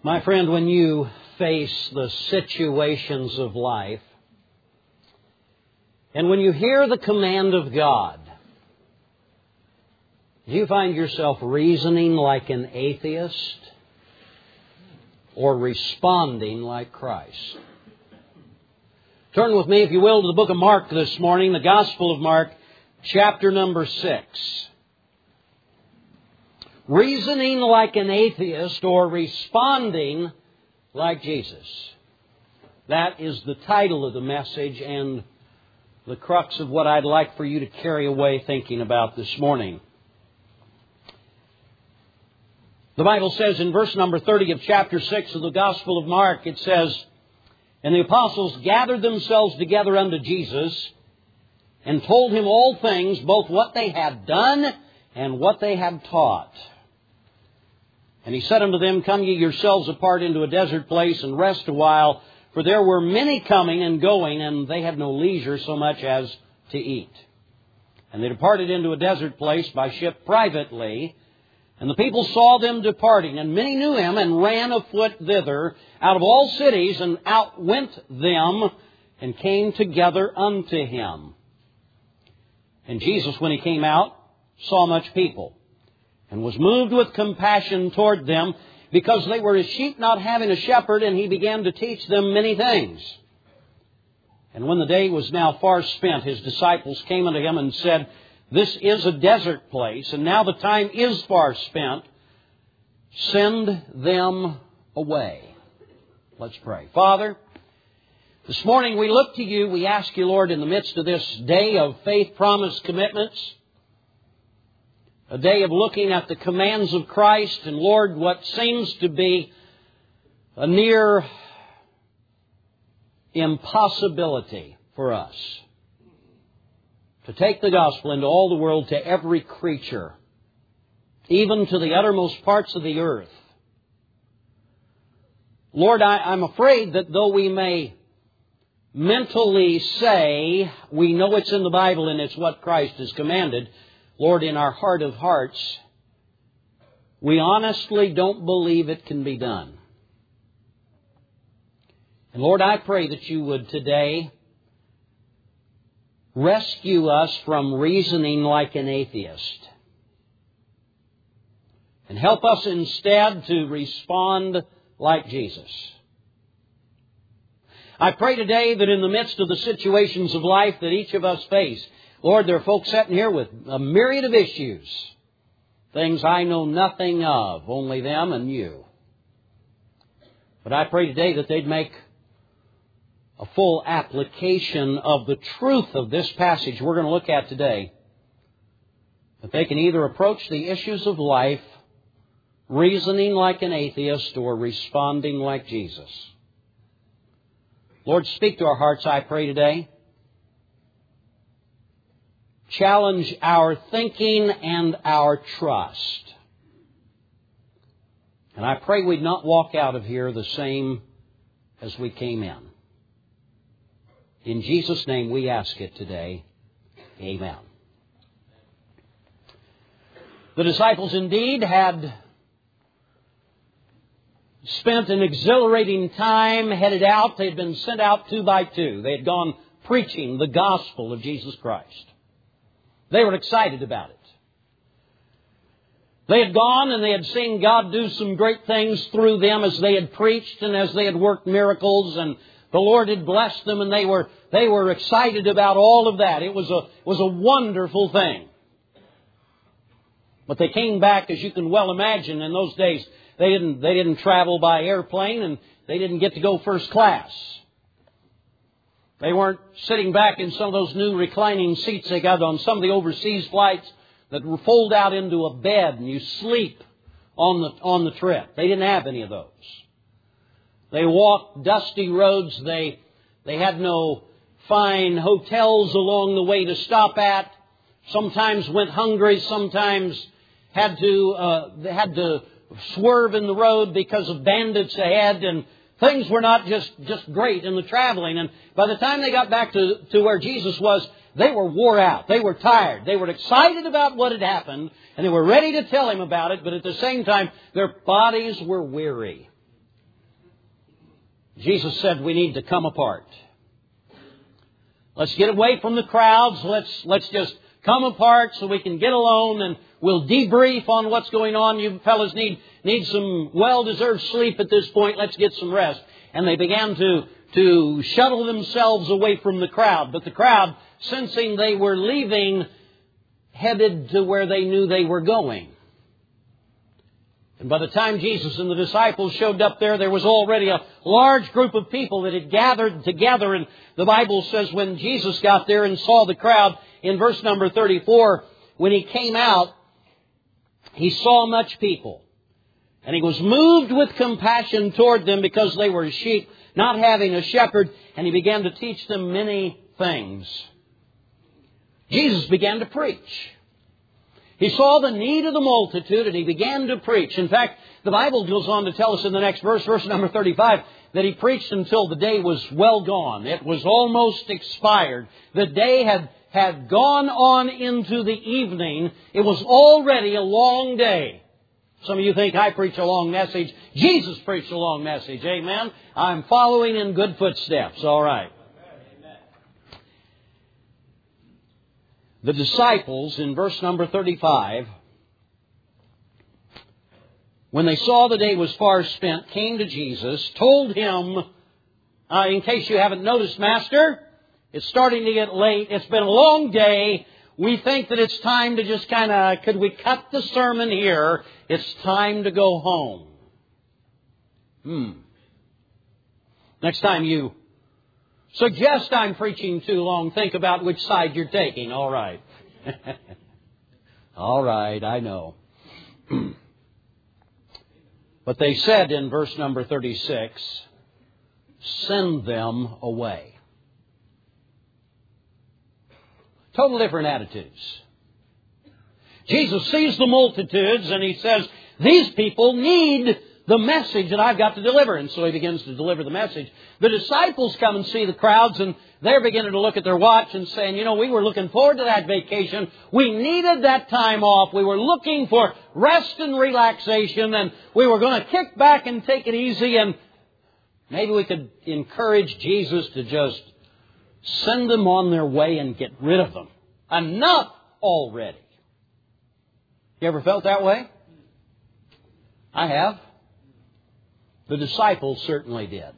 My friend, when you face the situations of life, and when you hear the command of God, do you find yourself reasoning like an atheist or responding like Christ? Turn with me, if you will, to the book of Mark this morning, the Gospel of Mark, chapter number 6. Reasoning like an atheist or responding like Jesus. That is the title of the message and the crux of what I'd like for you to carry away thinking about this morning. The Bible says in verse number 30 of chapter 6 of the Gospel of Mark, it says, "And the apostles gathered themselves together unto Jesus and told him all things, both what they had done and what they had taught. And he said unto them, Come ye yourselves apart into a desert place and rest a while, for there were many coming and going, and they had no leisure so much as to eat. And they departed into a desert place by ship privately. And the people saw them departing, and many knew him, and ran afoot thither out of all cities, and outwent them, and came together unto him. And Jesus, when he came out, saw much people, and was moved with compassion toward them, because they were as sheep not having a shepherd, and he began to teach them many things. And when the day was now far spent, his disciples came unto him and said, This is a desert place, and now the time is far spent. Send them away." Let's pray. Father, this morning we look to you. We ask you, Lord, in the midst of this day of faith, promise, commitments, a day of looking at the commands of Christ, and Lord, what seems to be a near impossibility for us, to take the gospel into all the world, to every creature, even to the uttermost parts of the earth. Lord, I'm afraid that though we may mentally say we know it's in the Bible and it's what Christ has commanded, Lord, in our heart of hearts, we honestly don't believe it can be done. And Lord, I pray that you would today rescue us from reasoning like an atheist, and help us instead to respond like Jesus. I pray today that in the midst of the situations of life that each of us face, Lord, there are folks sitting here with a myriad of issues, things I know nothing of, only them and you. But I pray today that they'd make a full application of the truth of this passage we're going to look at today, that they can either approach the issues of life reasoning like an atheist or responding like Jesus. Lord, speak to our hearts, I pray today. Challenge our thinking and our trust. And I pray we'd not walk out of here the same as we came in. In Jesus' name we ask it today. Amen. The disciples indeed had spent an exhilarating time, headed out. They had been sent out 2 by 2. They had gone preaching the gospel of Jesus Christ. They were excited about it. They had gone and they had seen God do some great things through them as they had preached and as they had worked miracles, and the Lord had blessed them, and they were excited about all of that. It was a wonderful thing. But they came back, as you can well imagine, in those days, they didn't travel by airplane, and they didn't get to go first class. They weren't sitting back in some of those new reclining seats they got on some of the overseas flights that were fold out into a bed and you sleep on the trip. They didn't have any of those. They walked dusty roads. They had no fine hotels along the way to stop at. Sometimes went hungry. Sometimes had to swerve in the road because of bandits ahead, and things were not just great in the traveling. And by the time they got back to where Jesus was, they were wore out. They were tired. They were excited about what had happened, and they were ready to tell Him about it, but at the same time, their bodies were weary. Jesus said we need to come apart. Let's get away from the crowds. Let's just come apart so we can get alone, and we'll debrief on what's going on. You fellas need some well-deserved sleep at this point. Let's get some rest. And they began to shuttle themselves away from the crowd. But the crowd, sensing they were leaving, headed to where they knew they were going. And by the time Jesus and the disciples showed up there was already a large group of people that had gathered together. And the Bible says when Jesus got there and saw the crowd, in verse number 34, when he came out, he saw much people. And he was moved with compassion toward them because they were sheep, not having a shepherd. And he began to teach them many things. Jesus began to preach. He saw the need of the multitude and he began to preach. In fact, the Bible goes on to tell us in the next verse, verse number 35, that he preached until the day was well gone. It was almost expired. The day had gone on into the evening. It was already a long day. Some of you think I preach a long message. Jesus preached a long message. Amen. I'm following in good footsteps. All right. The disciples, in verse number 35, when they saw the day was far spent, came to Jesus, told him, in case you haven't noticed, Master, it's starting to get late. It's been a long day. We think that it's time to just could we cut the sermon here? It's time to go home. Next time you suggest I'm preaching too long, think about which side you're taking. All right. All right, I know. But they said in verse number 36, send them away. Total different attitudes. Jesus sees the multitudes and he says, these people need the message that I've got to deliver. And so he begins to deliver the message. The disciples come and see the crowds and they're beginning to look at their watch and saying, we were looking forward to that vacation. We needed that time off. We were looking for rest and relaxation and we were going to kick back and take it easy, and maybe we could encourage Jesus to just send them on their way and get rid of them. Enough already. You ever felt that way? I have. The disciples certainly did.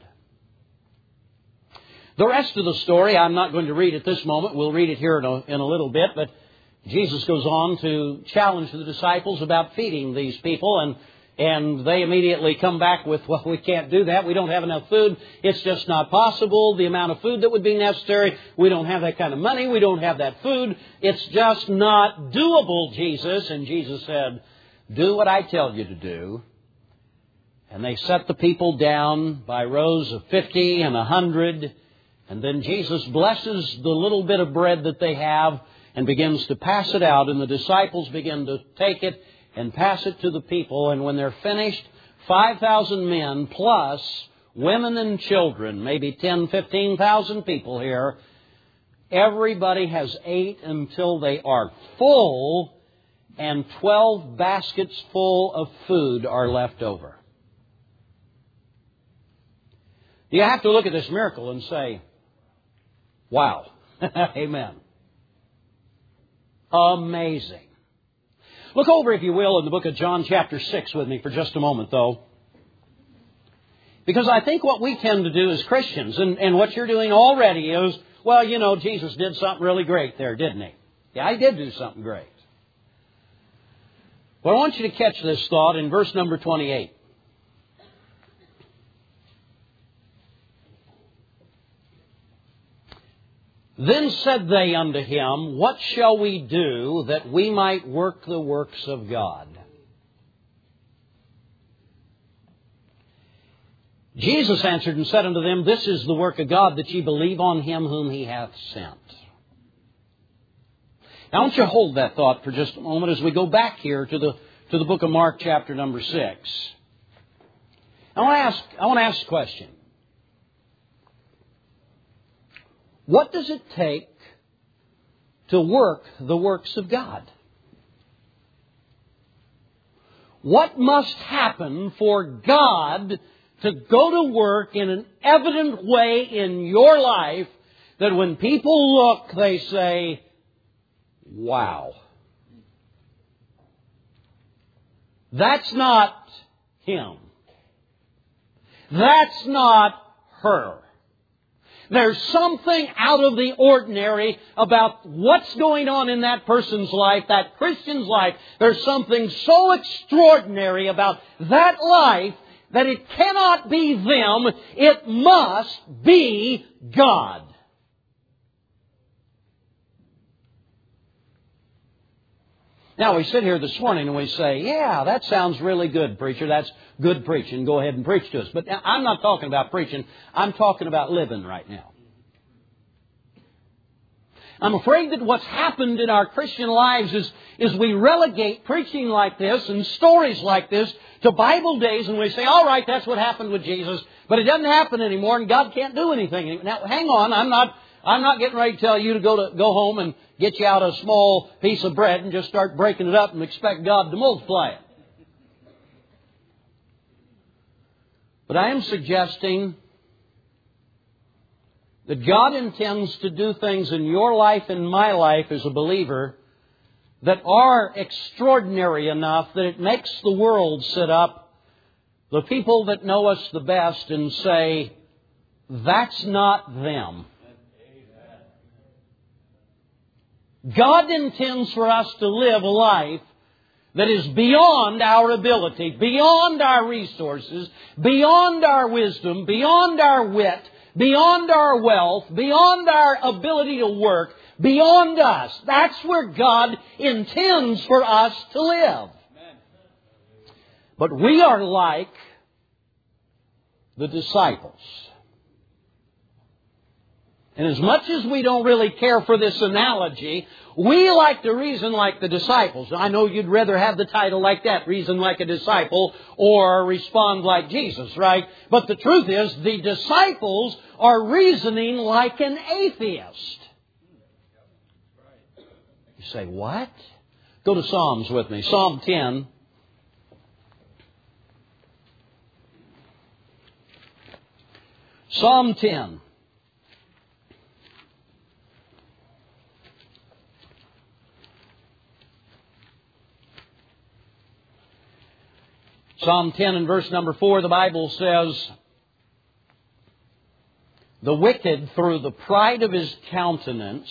The rest of the story I'm not going to read at this moment. We'll read it here in a little bit. But Jesus goes on to challenge the disciples about feeding these people. And they immediately come back with, well, we can't do that. We don't have enough food. It's just not possible. The amount of food that would be necessary. We don't have that kind of money. We don't have that food. It's just not doable, Jesus. And Jesus said, do what I tell you to do. And they set the people down by rows of 50 and 100. And then Jesus blesses the little bit of bread that they have and begins to pass it out. And the disciples begin to take it and pass it to the people. And when they're finished, 5,000 men plus women and children, maybe 10, 15,000 people here, everybody has ate until they are full, and 12 baskets full of food are left over. You have to look at this miracle and say, wow. Amen. Amazing. Look over, if you will, in the book of John chapter 6 with me for just a moment, though. Because I think what we tend to do as Christians, and what you're doing already is, well, Jesus did something really great there, didn't he? Yeah, he did do something great. But I want you to catch this thought in verse number 28. Then said they unto him, what shall we do that we might work the works of God? Jesus answered and said unto them, this is the work of God, that ye believe on him whom he hath sent. Now I want you to hold that thought for just a moment as we go back here to the book of Mark chapter number 6. I want to ask a question. What does it take to work the works of God? What must happen for God to go to work in an evident way in your life that when people look, they say, wow. That's not him. That's not her. There's something out of the ordinary about what's going on in that person's life, that Christian's life. There's something so extraordinary about that life that it cannot be them. It must be God. Now, we sit here this morning and we say, yeah, that sounds really good, preacher. That's good preaching. Go ahead and preach to us. But I'm not talking about preaching. I'm talking about living right now. I'm afraid that what's happened in our Christian lives is we relegate preaching like this and stories like this to Bible days, and we say, all right, that's what happened with Jesus, but it doesn't happen anymore, and God can't do anything. Now, hang on, I'm not getting ready to tell you to go home and get you out a small piece of bread and just start breaking it up and expect God to multiply it. But I am suggesting that God intends to do things in your life and my life as a believer that are extraordinary enough that it makes the world sit up, the people that know us the best, and say, that's not them. God intends for us to live a life that is beyond our ability, beyond our resources, beyond our wisdom, beyond our wit, beyond our wealth, beyond our ability to work, beyond us. That's where God intends for us to live. But we are like the disciples. And as much as we don't really care for this analogy, we like to reason like the disciples. I know you'd rather have the title like that, reason like a disciple, or respond like Jesus, right? But the truth is, the disciples are reasoning like an atheist. You say, what? Go to Psalms with me. Psalm 10. Psalm 10. Psalm 10 and verse number 4, the Bible says, the wicked, through the pride of his countenance,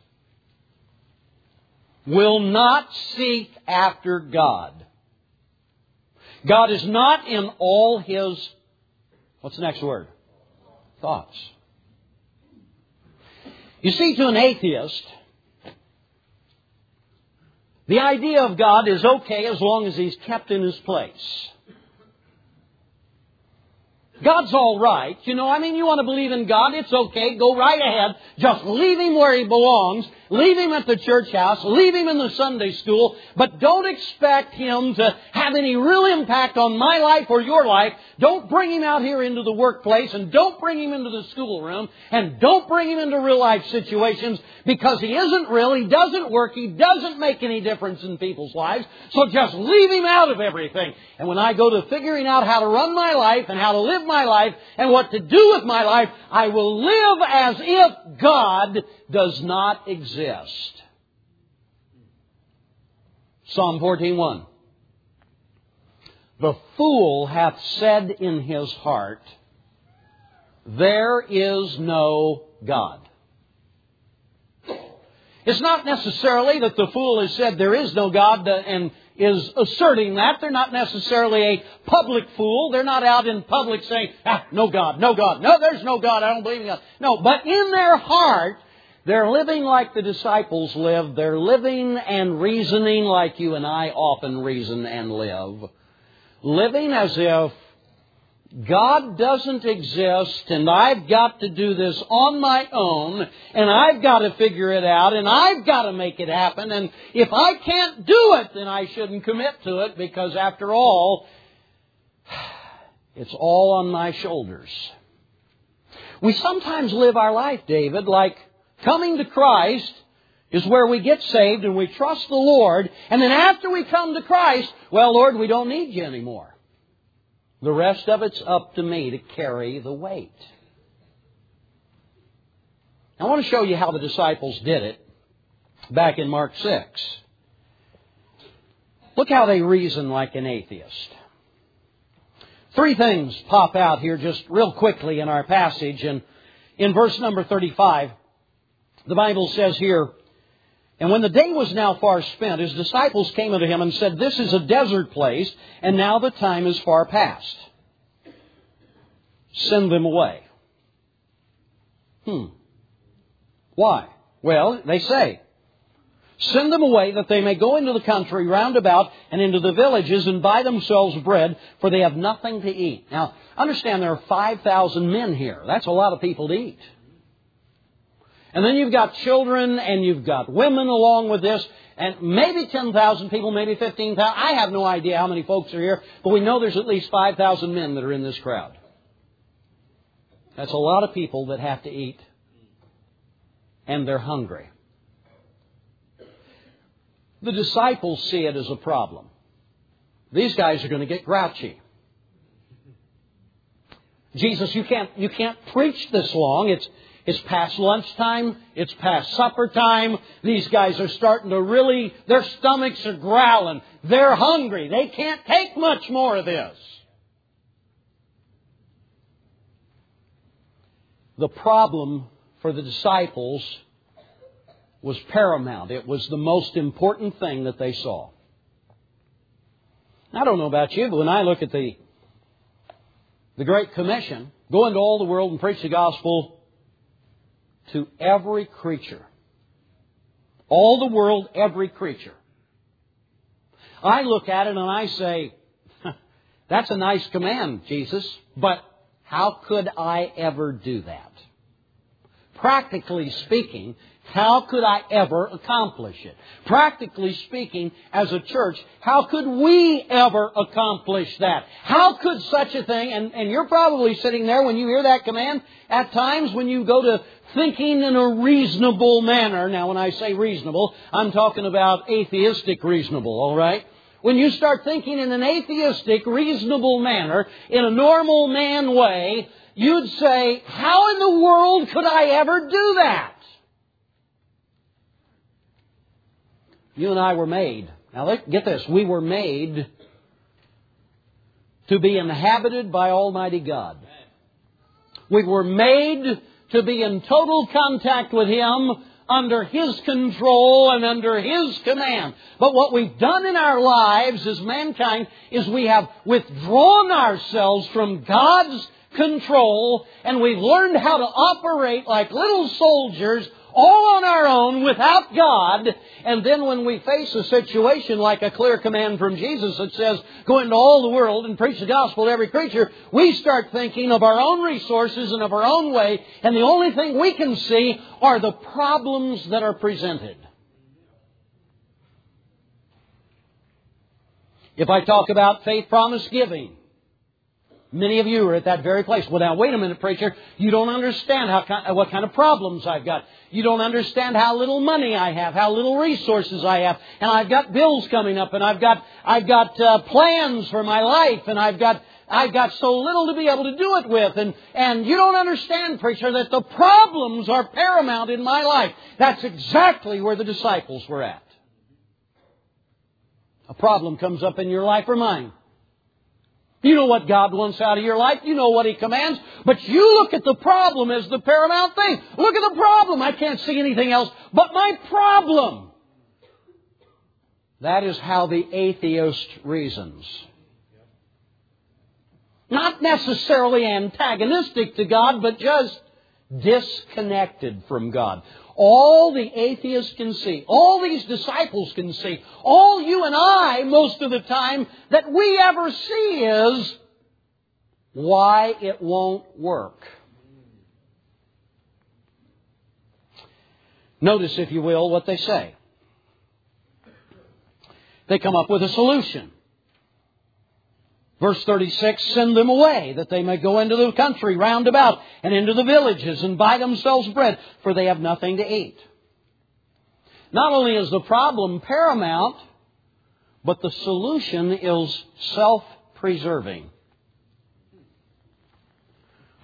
will not seek after God. God is not in all his, what's the next word? Thoughts. You see, to an atheist, the idea of God is okay as long as he's kept in his place. God's all right. You want to believe in God, it's okay. Go right ahead. Just leave Him where He belongs. Leave Him at the church house. Leave Him in the Sunday school. But don't expect Him to have any real impact on my life or your life. Don't bring Him out here into the workplace, and don't bring Him into the schoolroom, and don't bring Him into real life situations, because He isn't real. He doesn't work. He doesn't make any difference in people's lives. So just leave Him out of everything. And when I go to figuring out how to run my life and how to live my life and what to do with my life, I will live as if God does not exist. Psalm 14:1. The fool hath said in his heart, there is no God. It's not necessarily that the fool has said there is no God and is asserting that. They're not necessarily a public fool. They're not out in public saying, no God, no God. No, there's no God. I don't believe in God. No, but in their heart, they're living like the disciples lived. They're living and reasoning like you and I often reason and live. Living as if God doesn't exist, and I've got to do this on my own, and I've got to figure it out, and I've got to make it happen, and if I can't do it, then I shouldn't commit to it, because after all, it's all on my shoulders. We sometimes live our life, David, like coming to Christ is where we get saved and we trust the Lord, and then after we come to Christ, well, Lord, we don't need you anymore. The rest of it's up to me to carry the weight. I want to show you how the disciples did it back in Mark 6. Look how they reason like an atheist. Three things pop out here just real quickly in our passage. And in verse number 35, the Bible says here, "And when the day was now far spent, His disciples came unto Him and said, This is a desert place, and now the time is far past. Send them away." Why? Well, they say, "Send them away that they may go into the country round about and into the villages and buy themselves bread, for they have nothing to eat." Now, understand there are 5,000 men here. That's a lot of people to eat. And then you've got children and you've got women along with this, and maybe 10,000 people, maybe 15,000. I have no idea how many folks are here, but we know there's at least 5,000 men that are in this crowd. That's a lot of people that have to eat, and they're hungry. The disciples see it as a problem. These guys are going to get grouchy. "Jesus, you can't preach this long. It's past lunchtime. It's past supper time. These guys are starting to their stomachs are growling. They're hungry. They can't take much more of this." The problem for the disciples was paramount. It was the most important thing that they saw. I don't know about you, but when I look at the Great Commission, go into all the world and preach the gospel to every creature. All the world, every creature. I look at it and I say, that's a nice command, Jesus, but how could I ever do that? Practically speaking, how could I ever accomplish it? Practically speaking, as a church, how could we ever accomplish that? How could such a thing, and you're probably sitting there when you hear that command, at times when you go to thinking in a reasonable manner. Now, when I say reasonable, I'm talking about atheistic reasonable, all right? When you start thinking in an atheistic, reasonable manner, in a normal man way, you'd say, how in the world could I ever do that? You and I were made. Now, get this. We were made to be inhabited by Almighty God. We were made to be in total contact with Him, under His control and under His command. But what we've done in our lives as mankind is we have withdrawn ourselves from God's control, and we've learned how to operate like little soldiers all on our own without God. And then when we face a situation like a clear command from Jesus that says, go into all the world and preach the gospel to every creature, we start thinking of our own resources and of our own way, and the only thing we can see are the problems that are presented. If I talk about faith promise giving, many of you are at that very place. Well, now, wait a minute, preacher. You don't understand what kind of problems I've got. You don't understand how little money I have, how little resources I have. And I've got bills coming up, and I've got plans for my life, and I've got so little to be able to do it with. And you don't understand, preacher, that the problems are paramount in my life. That's exactly where the disciples were at. A problem comes up in your life or mine. You know what God wants out of your life. You know what He commands. But you look at the problem as the paramount thing. Look at the problem. I can't see anything else but my problem. That is how the atheist reasons. Not necessarily antagonistic to God, but just disconnected from God. All the atheists can see, all these disciples can see, all you and I, most of the time, that we ever see is why it won't work. Notice, if you will, what they say. They come up with a solution. Verse 36, send them away, that they may go into the country round about and into the villages and buy themselves bread, for they have nothing to eat. Not only is the problem paramount, but the solution is self-preserving.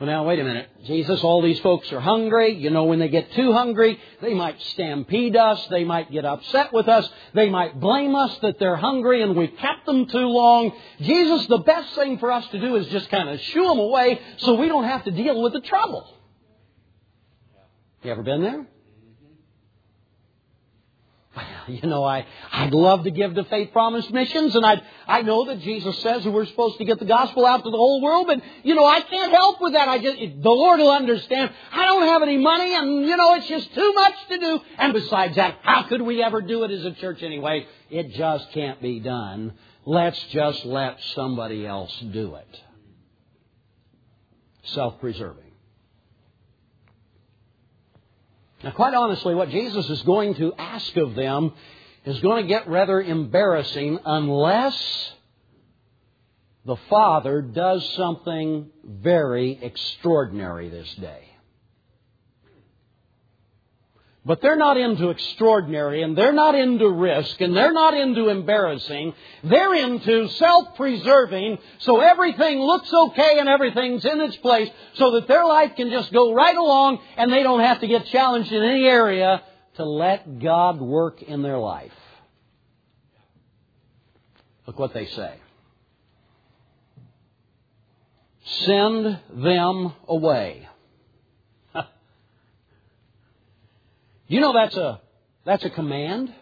Well, now, wait a minute. Jesus, all these folks are hungry. You know, when they get too hungry, they might stampede us. They might get upset with us. They might blame us that they're hungry and we've kept them too long. Jesus, the best thing for us to do is just kind of shoo them away so we don't have to deal with the trouble. You ever been there? Well, you know, I'd love to give to Faith Promise Missions, and I know that Jesus says that we're supposed to get the gospel out to the whole world, but, you know, I can't help with that. The Lord will understand. I don't have any money, and, you know, it's just too much to do. And besides that, how could we ever do it as a church anyway? It just can't be done. Let's just let somebody else do it. Self-preserving. Now, quite honestly, what Jesus is going to ask of them is going to get rather embarrassing unless the Father does something very extraordinary this day. But they're not into extraordinary, and they're not into risk, and they're not into embarrassing. They're into self-preserving so everything looks okay and everything's in its place so that their life can just go right along and they don't have to get challenged in any area to let God work in their life. Look what they say. Send them away. You know that's a command.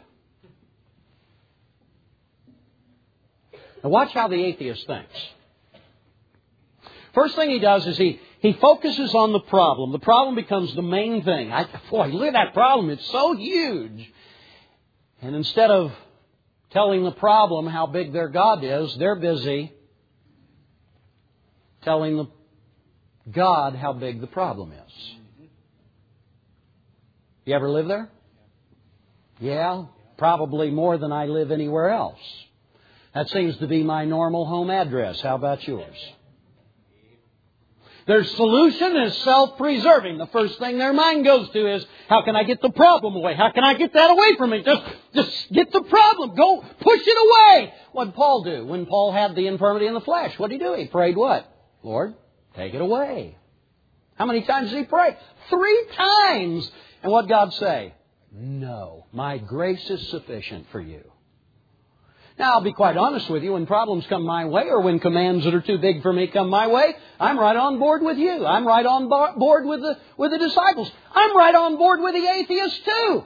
Now watch how the atheist thinks. First thing he does is he focuses on the problem. The problem becomes the main thing. Boy, look at that problem. It's so huge. And instead of telling the problem how big their God is, they're busy telling the God how big the problem is. You ever live there? Yeah, probably more than I live anywhere else. That seems to be my normal home address. How about yours? Their solution is self-preserving. The first thing their mind goes to is, how can I get the problem away? How can I get that away from me? Just get the problem. Go push it away. What did Paul do? When Paul had the infirmity in the flesh, what did he do? He prayed what? Lord, take it away. How many times did he pray? 3 times. And what did God say? No, my grace is sufficient for you. Now, I'll be quite honest with you. When problems come my way or when commands that are too big for me come my way, I'm right on board with you. I'm right on board with the disciples. I'm right on board with the atheists too.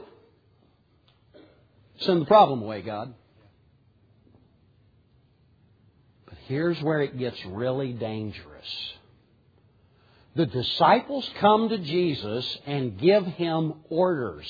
Send the problem away, God. But here's where it gets really dangerous. The disciples come to Jesus and give Him orders.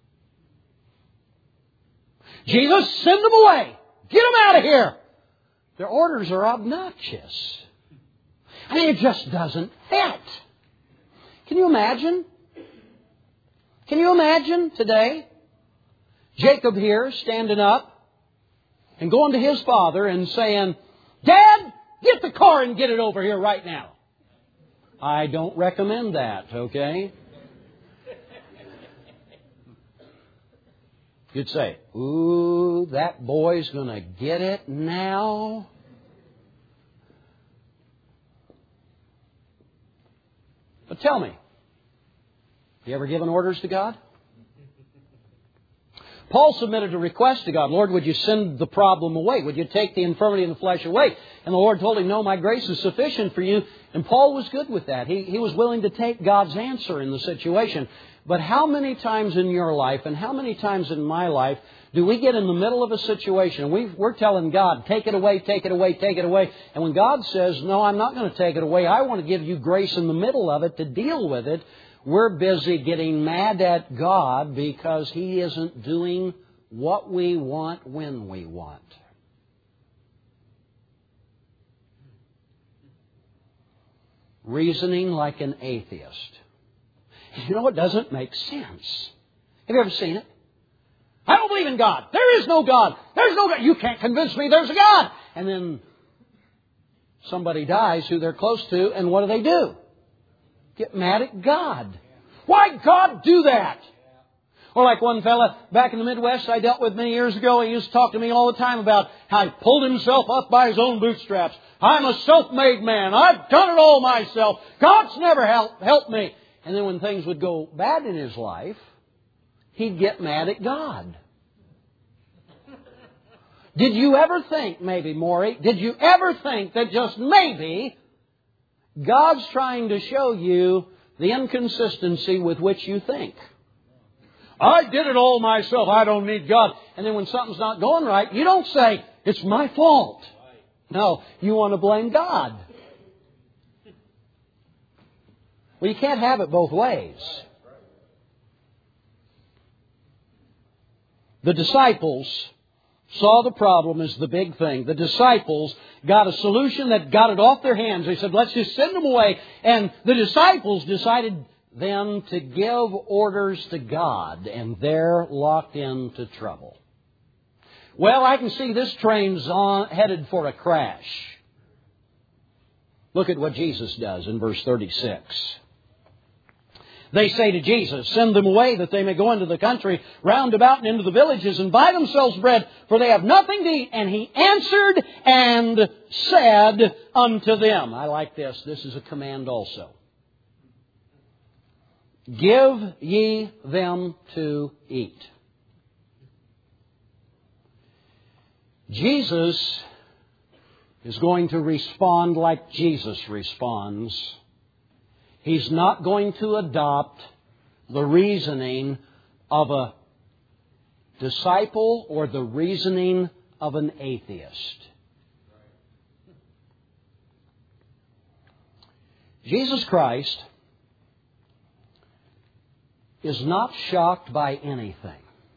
Jesus, send them away. Get them out of here. Their orders are obnoxious. I mean, it just doesn't fit. Can you imagine? Can you imagine today Jacob here standing up and going to his father and saying, Dad, get the car and get it over here right now. I don't recommend that, okay? You'd say, ooh, that boy's going to get it now. But tell me, you ever given orders to God? Paul submitted a request to God. Lord, would you send the problem away? Would you take the infirmity in the flesh away? And the Lord told him, no, my grace is sufficient for you. And Paul was good with that. He was willing to take God's answer in the situation. But how many times in your life and how many times in my life do we get in the middle of a situation? We're telling God, take it away, take it away, take it away. And when God says, no, I'm not going to take it away. I want to give you grace in the middle of it to deal with it. We're busy getting mad at God because He isn't doing what we want when we want. Reasoning like an atheist. You know, it doesn't make sense. Have you ever seen it? I don't believe in God. There is no God. There's no God. You can't convince me there's a God. And then somebody dies who they're close to, and what do? Get mad at God. Why God do that? Or like one fella back in the Midwest I dealt with many years ago, he used to talk to me all the time about how he pulled himself up by his own bootstraps. I'm a self-made man. I've done it all myself. God's never helped me. And then when things would go bad in his life, he'd get mad at God. Did you ever think, maybe, Maury, did you ever think that just maybe God's trying to show you the inconsistency with which you think? I did it all myself. I don't need God. And then when something's not going right, you don't say, it's my fault. No, you want to blame God. Well, you can't have it both ways. The disciples saw the problem as the big thing. The disciples got a solution that got it off their hands. They said, let's just send them away. And the disciples decided then to give orders to God, and they're locked into trouble. Well, I can see this train's headed for a crash. Look at what Jesus does in verse 36. They say to Jesus, send them away that they may go into the country round about and into the villages and buy themselves bread, for they have nothing to eat. And He answered and said unto them. I like this. This is a command also. Give ye them to eat. Jesus is going to respond like Jesus responds. He's not going to adopt the reasoning of a disciple or the reasoning of an atheist. Jesus Christ is not shocked by anything.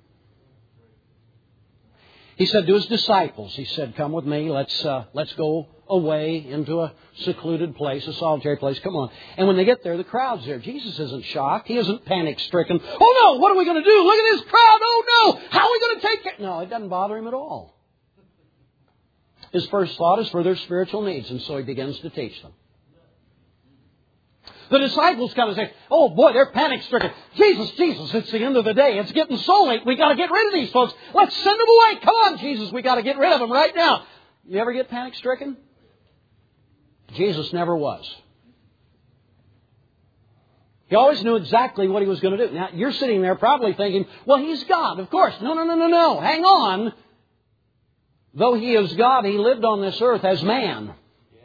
He said to His disciples, He said, come with me, let's go away into a secluded place, a solitary place, come on. And when they get there, the crowd's there. Jesus isn't shocked. He isn't panic-stricken. Oh no, what are we going to do? Look at this crowd. Oh no, how are we going to take it? No, it doesn't bother Him at all. His first thought is for their spiritual needs, and so He begins to teach them. The disciples come and say, oh boy, they're panic-stricken. Jesus, it's the end of the day. It's getting so late. We got to get rid of these folks. Let's send them away. Come on, Jesus, we got to get rid of them right now. You ever get panic-stricken? Jesus never was. He always knew exactly what He was going to do. Now, you're sitting there probably thinking, well, He's God, of course. No. Hang on. Though He is God, He lived on this earth as man.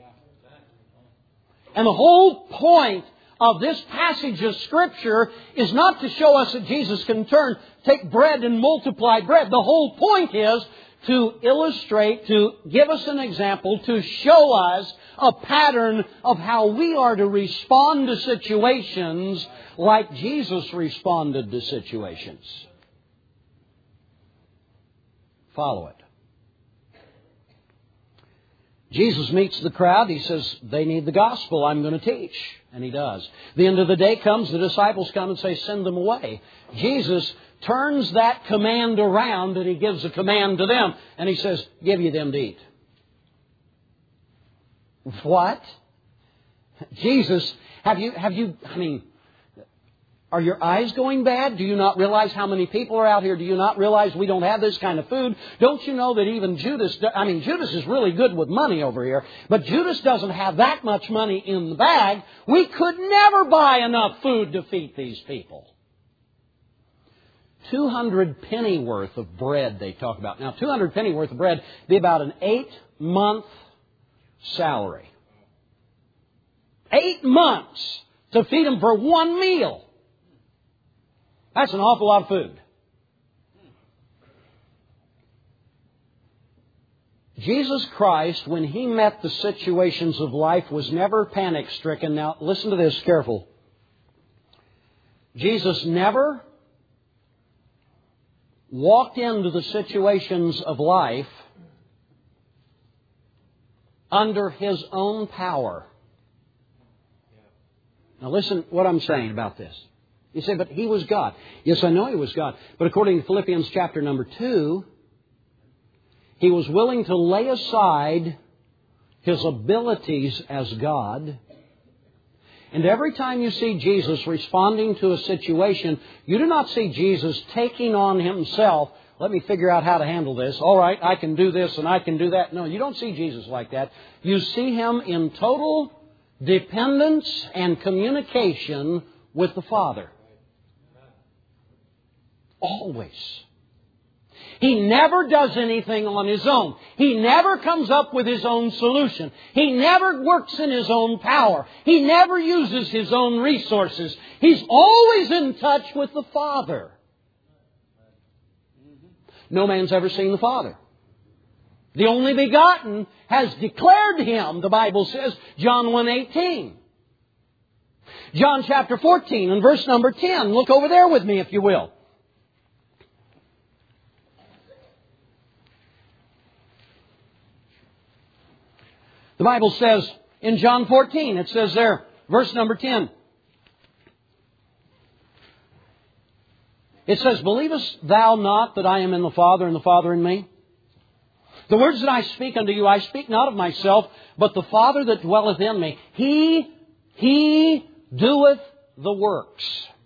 And the whole point of this passage of Scripture is not to show us that Jesus can take bread and multiply bread. The whole point is to illustrate, to give us an example, to show us a pattern of how we are to respond to situations like Jesus responded to situations. Follow it. Jesus meets the crowd. He says, they need the gospel I'm going to teach. And He does. The end of the day comes, the disciples come and say, send them away. Jesus turns that command around and He gives a command to them. And He says, give you them to eat. What? Jesus, are your eyes going bad? Do you not realize how many people are out here? Do you not realize we don't have this kind of food? Don't you know that even Judas is really good with money over here, but Judas doesn't have that much money in the bag. We could never buy enough food to feed these people. 200 pennyworth of bread they talk about. Now, 200 pennyworth of bread would be about an 8-month salary. 8 months to feed them for one meal. That's an awful lot of food. Jesus Christ, when He met the situations of life, was never panic-stricken. Now, listen to this, careful. Jesus never walked into the situations of life under His own power. Now, listen what I'm saying about this. You say, but He was God. Yes, I know He was God. But according to Philippians chapter number 2, He was willing to lay aside His abilities as God. And every time you see Jesus responding to a situation, you do not see Jesus taking on Himself, let me figure out how to handle this. All right, I can do this and I can do that. No, you don't see Jesus like that. You see Him in total dependence and communication with the Father. Always. He never does anything on His own. He never comes up with His own solution. He never works in His own power. He never uses His own resources. He's always in touch with the Father. No man's ever seen the Father. The only begotten has declared Him, the Bible says, John 1:18. John chapter 14 and verse number 10. Look over there with me if you will. The Bible says in John 14, it says there, verse number 10. It says, "Believest thou not that I am in the Father and the Father in me? The words that I speak unto you, I speak not of myself, but the Father that dwelleth in me. He doeth the works."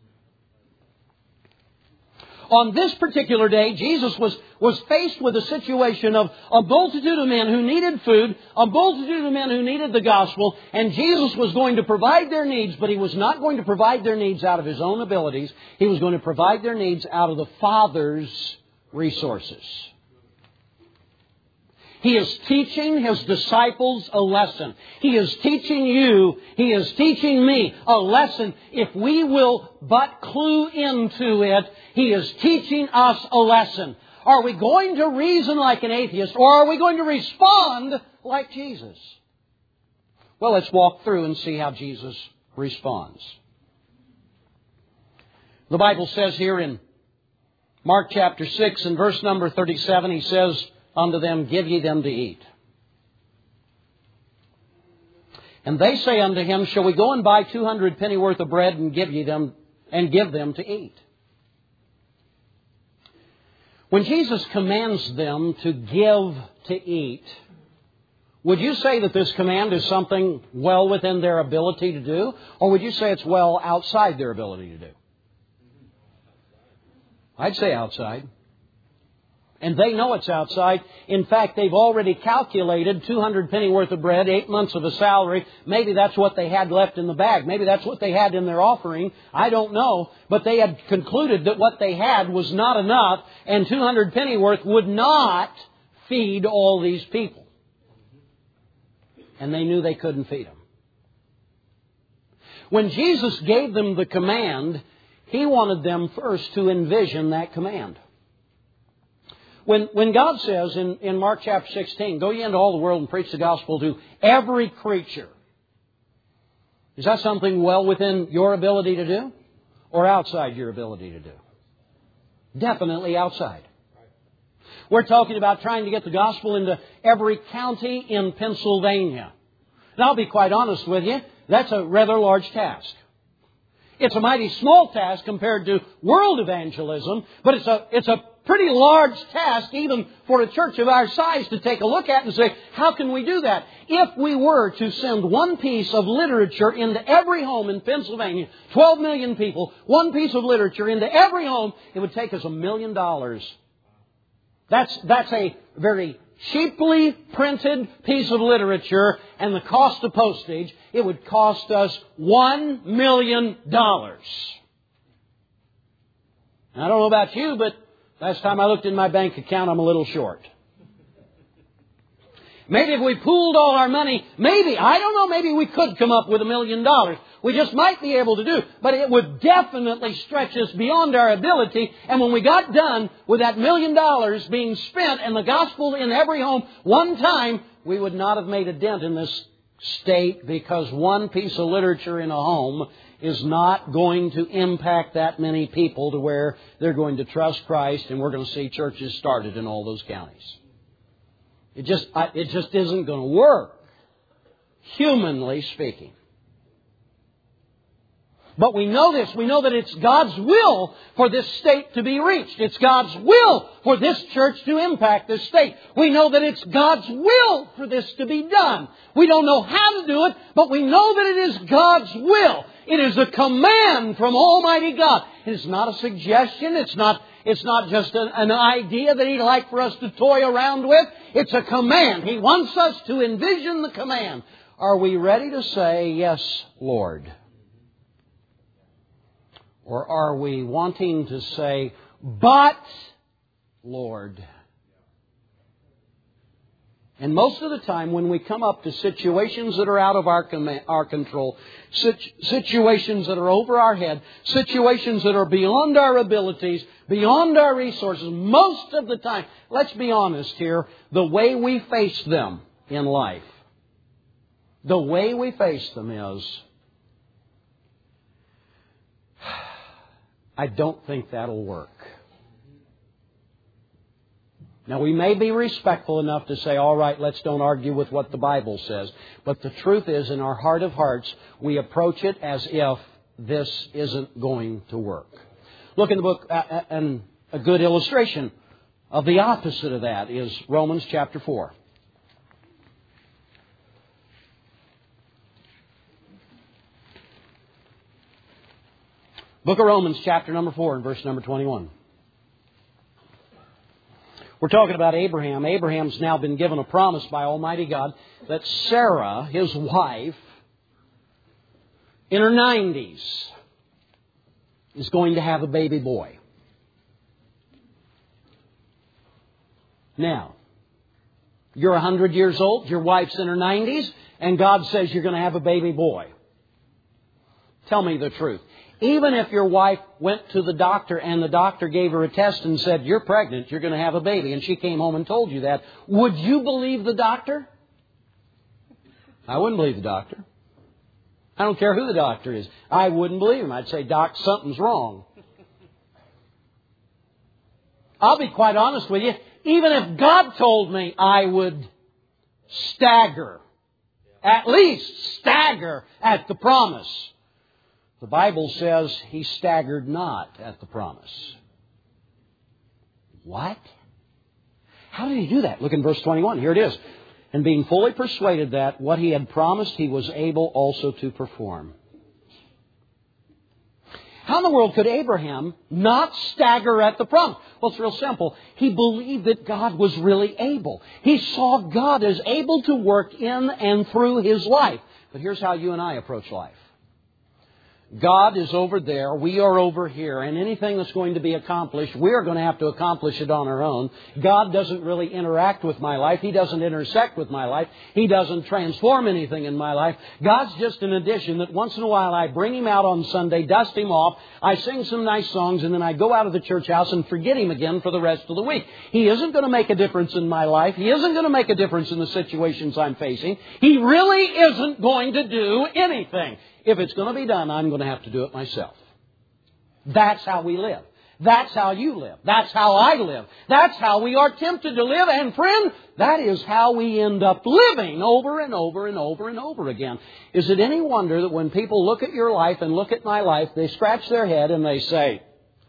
On this particular day, Jesus was faced with a situation of a multitude of men who needed food, a multitude of men who needed the gospel, and Jesus was going to provide their needs, but He was not going to provide their needs out of His own abilities. He was going to provide their needs out of the Father's resources. He is teaching His disciples a lesson. He is teaching you, He is teaching me a lesson. If we will but clue into it, He is teaching us a lesson. Are we going to reason like an atheist, or are we going to respond like Jesus? Well, let's walk through and see how Jesus responds. The Bible says here in Mark chapter 6 and verse number 37, He says, "Unto them, give ye them to eat. And they say unto Him, Shall we go and buy 200 pennyworth of bread and give them to eat?" When Jesus commands them to give to eat, would you say that this command is something well within their ability to do? Or would you say it's well outside their ability to do? I'd say outside. And they know it's outside. In fact, they've already calculated 200 penny worth of bread, 8 months of a salary. Maybe that's what they had left in the bag. Maybe that's what they had in their offering. I don't know. But they had concluded that what they had was not enough, and 200 penny worth would not feed all these people. And they knew they couldn't feed them. When Jesus gave them the command, He wanted them first to envision that command. When God says in Mark chapter 16, "Go ye into all the world and preach the gospel to every creature," is that something well within your ability to do or outside your ability to do? Definitely outside. We're talking about trying to get the gospel into every county in Pennsylvania. And I'll be quite honest with you, that's a rather large task. It's a mighty small task compared to world evangelism, but it's a pretty large task even for a church of our size to take a look at and say, how can we do that? If we were to send one piece of literature into every home in Pennsylvania, 12 million people, one piece of literature into every home, it would take us $1 million. That's a very cheaply printed piece of literature, and the cost of postage, it would cost us $1 million. Now, I don't know about you, but last time I looked in my bank account, I'm a little short. Maybe if we pooled all our money, maybe we could come up with $1 million. We just might be able to do. But it would definitely stretch us beyond our ability. And when we got done with that $1 million being spent and the gospel in every home one time, we would not have made a dent in this state, because one piece of literature in a home is not going to impact that many people to where they're going to trust Christ, and we're going to see churches started in all those counties. It just isn't going to work, humanly speaking. But we know this. We know that it's God's will for this state to be reached. It's God's will for this church to impact this state. We know that it's God's will for this to be done. We don't know how to do it, but we know that it is God's will. It is a command from Almighty God. It's not a suggestion. It's not just an idea that He'd like for us to toy around with. It's a command. He wants us to envision the command. Are we ready to say, yes, Lord? Or are we wanting to say, but, Lord? And most of the time when we come up to situations that are out of our control, situations that are over our head, situations that are beyond our abilities, beyond our resources, most of the time, let's be honest here, the way we face them in life, the way we face them is, I don't think that'll work. Now, we may be respectful enough to say, all right, let's don't argue with what the Bible says. But the truth is, in our heart of hearts, we approach it as if this isn't going to work. Look in the book, and a good illustration of the opposite of that is Romans chapter 4. Book of Romans, chapter number 4, and verse number 21. We're talking about Abraham. Abraham's now been given a promise by Almighty God that Sarah, his wife, in her 90s, is going to have a baby boy. Now, you're 100 years old, your wife's in her 90s, and God says you're going to have a baby boy. Tell me the truth. Even if your wife went to the doctor and the doctor gave her a test and said, you're pregnant, you're going to have a baby, and she came home and told you that, would you believe the doctor? I wouldn't believe the doctor. I don't care who the doctor is. I wouldn't believe him. I'd say, Doc, something's wrong. I'll be quite honest with you. Even if God told me, I would stagger. At least stagger at the promise. The Bible says he staggered not at the promise. What? How did he do that? Look in verse 21. Here it is. And being fully persuaded that what he had promised he was able also to perform. How in the world could Abraham not stagger at the promise? Well, it's real simple. He believed that God was really able. He saw God as able to work in and through his life. But here's how you and I approach life. God is over there, we are over here, and anything that's going to be accomplished, we're going to have to accomplish it on our own. God doesn't really interact with my life. He doesn't intersect with my life. He doesn't transform anything in my life. God's just an addition that once in a while I bring Him out on Sunday, dust Him off, I sing some nice songs, and then I go out of the church house and forget Him again for the rest of the week. He isn't going to make a difference in my life. He isn't going to make a difference in the situations I'm facing. He really isn't going to do anything. If it's going to be done, I'm going to have to do it myself. That's how we live. That's how you live. That's how I live. That's how we are tempted to live. And friend, that is how we end up living over and over and over and over again. Is it any wonder that when people look at your life and look at my life, they scratch their head and they say,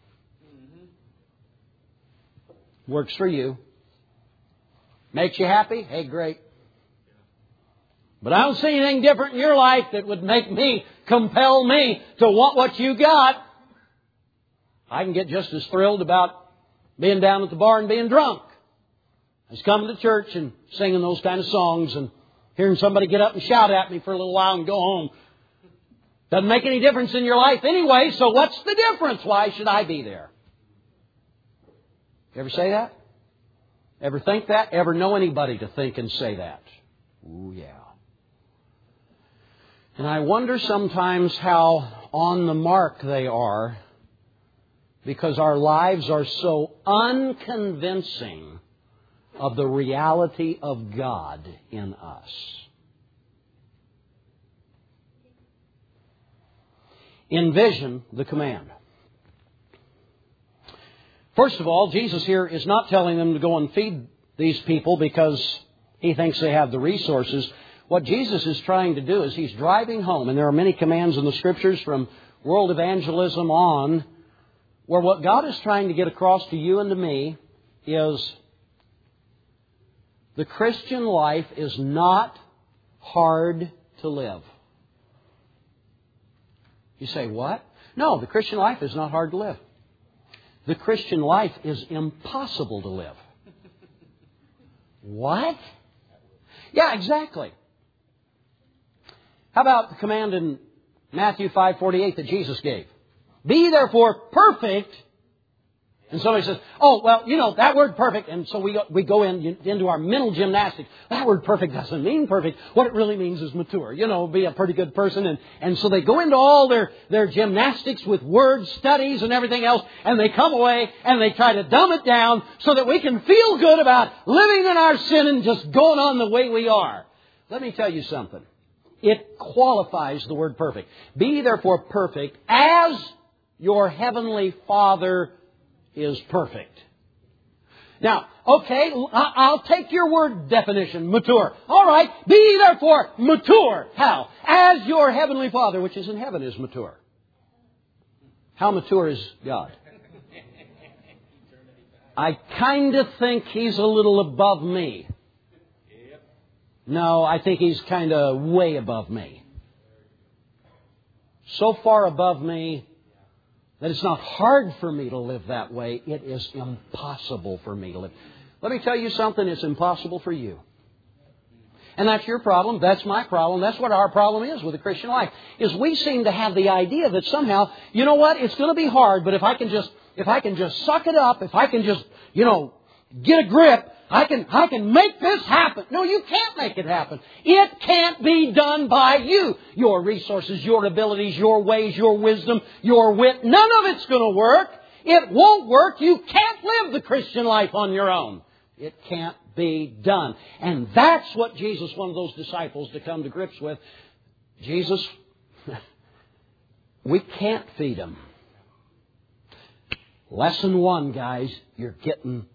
works for you. Makes you happy? Hey, great. But I don't see anything different in your life that would compel me to want what you got. I can get just as thrilled about being down at the bar and being drunk as coming to church and singing those kind of songs and hearing somebody get up and shout at me for a little while and go home. Doesn't make any difference in your life anyway, so what's the difference? Why should I be there? You ever say that? Ever think that? Ever know anybody to think and say that? Ooh, yeah. And I wonder sometimes how on the mark they are because our lives are so unconvincing of the reality of God in us. Envision the command. First of all, Jesus here is not telling them to go and feed these people because He thinks they have the resources. What Jesus is trying to do is He's driving home, and there are many commands in the Scriptures from world evangelism on, where what God is trying to get across to you and to me is the Christian life is not hard to live. You say, what? No, the Christian life is not hard to live. The Christian life is impossible to live. What? Yeah, exactly. How about the command in Matthew 5:48 that Jesus gave? Be ye therefore perfect. And somebody says, oh, well, you know, that word perfect. And so we go into our mental gymnastics. That word perfect doesn't mean perfect. What it really means is mature. You know, be a pretty good person. And so they go into all their gymnastics with word studies and everything else. And they come away and they try to dumb it down so that we can feel good about living in our sin and just going on the way we are. Let me tell you something. It qualifies the word perfect. Be ye therefore perfect as your heavenly Father is perfect. Now, okay, I'll take your word definition, mature. All right, be ye therefore mature. How? As your heavenly Father, which is in heaven, is mature. How mature is God? I kind of think He's a little above me. No, I think He's kind of way above me. So far above me that it's not hard for me to live that way. It is impossible for me to live. Let me tell you something. It's impossible for you. And that's your problem. That's my problem. That's what our problem is with the Christian life. Is we seem to have the idea that somehow, you know what, it's going to be hard, but if I can just suck it up, if I can just, get a grip, I can make this happen. No, you can't make it happen. It can't be done by you. Your resources, your abilities, your ways, your wisdom, your wit, none of it's going to work. It won't work. You can't live the Christian life on your own. It can't be done. And that's what Jesus wanted those disciples to come to grips with. Jesus, we can't feed them. Lesson 1, guys, you're getting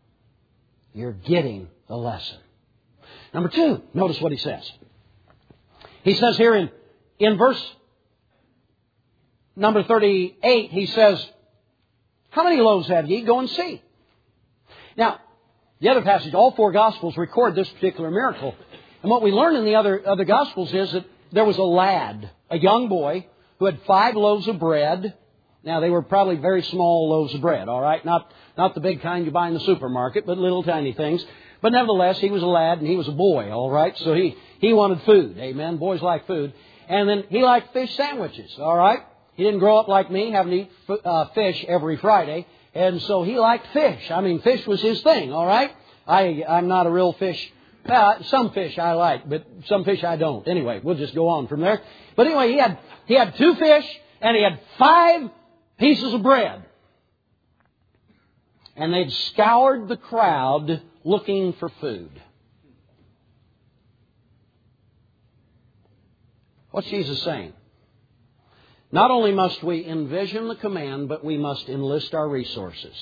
the lesson. Number 2, notice what he says. He says here in verse number 38, he says, how many loaves have ye? Go and see. Now, the other passage, all 4 Gospels record this particular miracle. And what we learn in the other Gospels is that there was a lad, a young boy, who had 5 loaves of bread. Now, they were probably very small loaves of bread, all right? Not the big kind you buy in the supermarket, but little tiny things. But nevertheless, he was a lad and he was a boy, all right? So he wanted food, amen? Boys like food. And then he liked fish sandwiches, all right? He didn't grow up like me, having to eat fish every Friday. And so he liked fish. I mean, fish was his thing, all right? I'm not a real fish. Some fish I like, but some fish I don't. Anyway, we'll just go on from there. But anyway, he had 2 fish and he had 5 pieces of bread. And they'd scoured the crowd looking for food. What's Jesus saying? Not only must we envision the command, but we must enlist our resources.